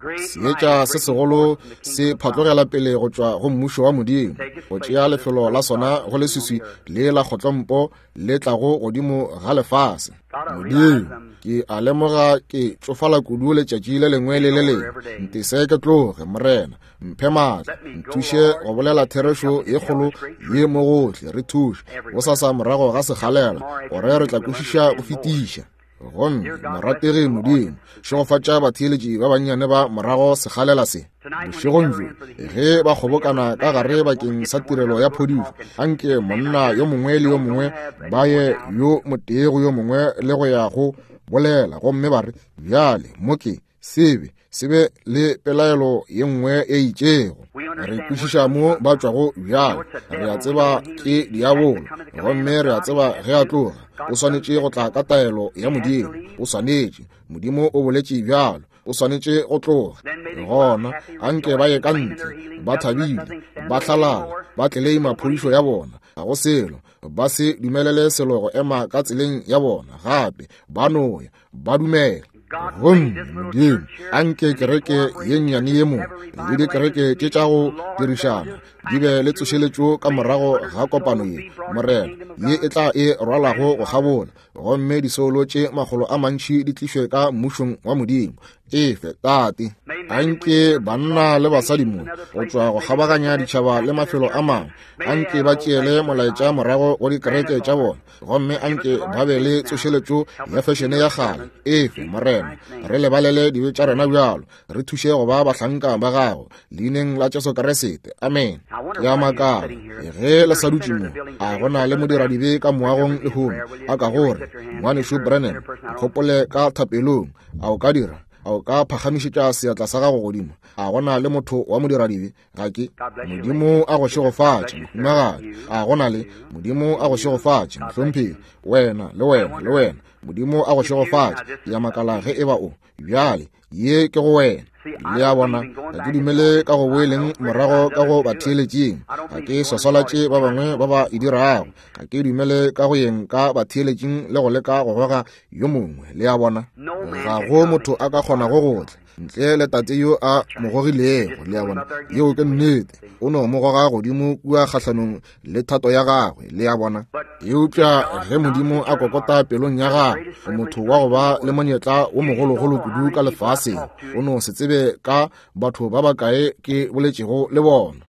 A: seetša se segolo se phatlogela pele go tšwa go mmušo wa Modimo go tšea lefelo la sona go leswiswi le la kgotlompo le tlago godimo ga lefase Modimo ke a lemoga ke tsofala kudu letšatši le lengwe le le lengwe ntise ke tloge morena mphe maatla nthuše go bolela therešo ye kgolo ye mo gohle re thuše go sa morago ga sekgalela gore re tla kwešiša go fetiša gomme moratege Modimo šegofatša batheeletši ba bannyane ba morago sekgalela se bošegong jo ge ba kgobokana ka gare bakeng sa tirelo ya phodišo anke monna yo mongwe le yo mongwe ba ye yo motego yo mongwe le go ya go bolela gomme ba re bjale moke sebe le pelaelo ye nngwe e itšego re kwešiša mo ba tšwago bjalo re a tseba ke diabolo gomme re a tseba ge a tloga o swanetše go tla ka taelo ya Modimo o swanetše Modimo o boletše bjalo o swanetše go tloga gona anke ba ye ka ntle ba thabile ba hlalala ba tleile phodišo ya bona ga go selo ba se dumelele selo go ema ka tseleng ya bona gape ba noya ba dumela Modimo anke kereke ye nnyane ye mongwe le dikereke tše tša go dirišana di be le tsošeletšo ka morago ga kopano ye morena ye e tla e rwalago go gabola gomme disolo tše magolo a mantši di tlišwe ka mmušong wa Modimo efe tate anke banna le basadi mo go tšwa go kgabaganya ditšhaba le mafelo a mangwe anke ba tšeele molaetša morago go dikereke tša bona gomme anke ba be le tsošeletšo ya fešene ya gale efe morena re lebalele dibe tša rena bjalo re thuše go ba bahlanka ba gago leineng la Jesu Kriste amen ya makala ge le sa dutše mo a gona le modiradibe ka moagong le home a ka gore ngwanešo Brennan kgopole ka thapelong a o ka dira a o ka phagamišetša seatla sa gago godimo a gona le motho wa modiradibe ga ke Modimo a go šegofatše mohumagadi a gona le Modimo a go šegofatše mohlomphegi wena Modimo a go šegofatše ya makala ge e ba o bjale ye ke go wena le a bona ga ke dumele ka go boeleng morago ka go batheeletšeng ga ke sosolatše ba bangwe ba ba e dirago ga ke dumele ka go yeng ka batheeletšeng le go leka go goga yo mongwe le a bona ga go motho a ka kgona go gotla ntle le tate yo a mogogilego le a bona yeo ke nnete o no mo goga godimo kua kgatlhanong le thato ya gagwe le a bona eupša ge Modimo a kokota pelong ya gagwe motho wa go ba le monyetla o mogologolo kudu ka lefaseng o no se tsebe ka batho ba bakae ke boletšego le bona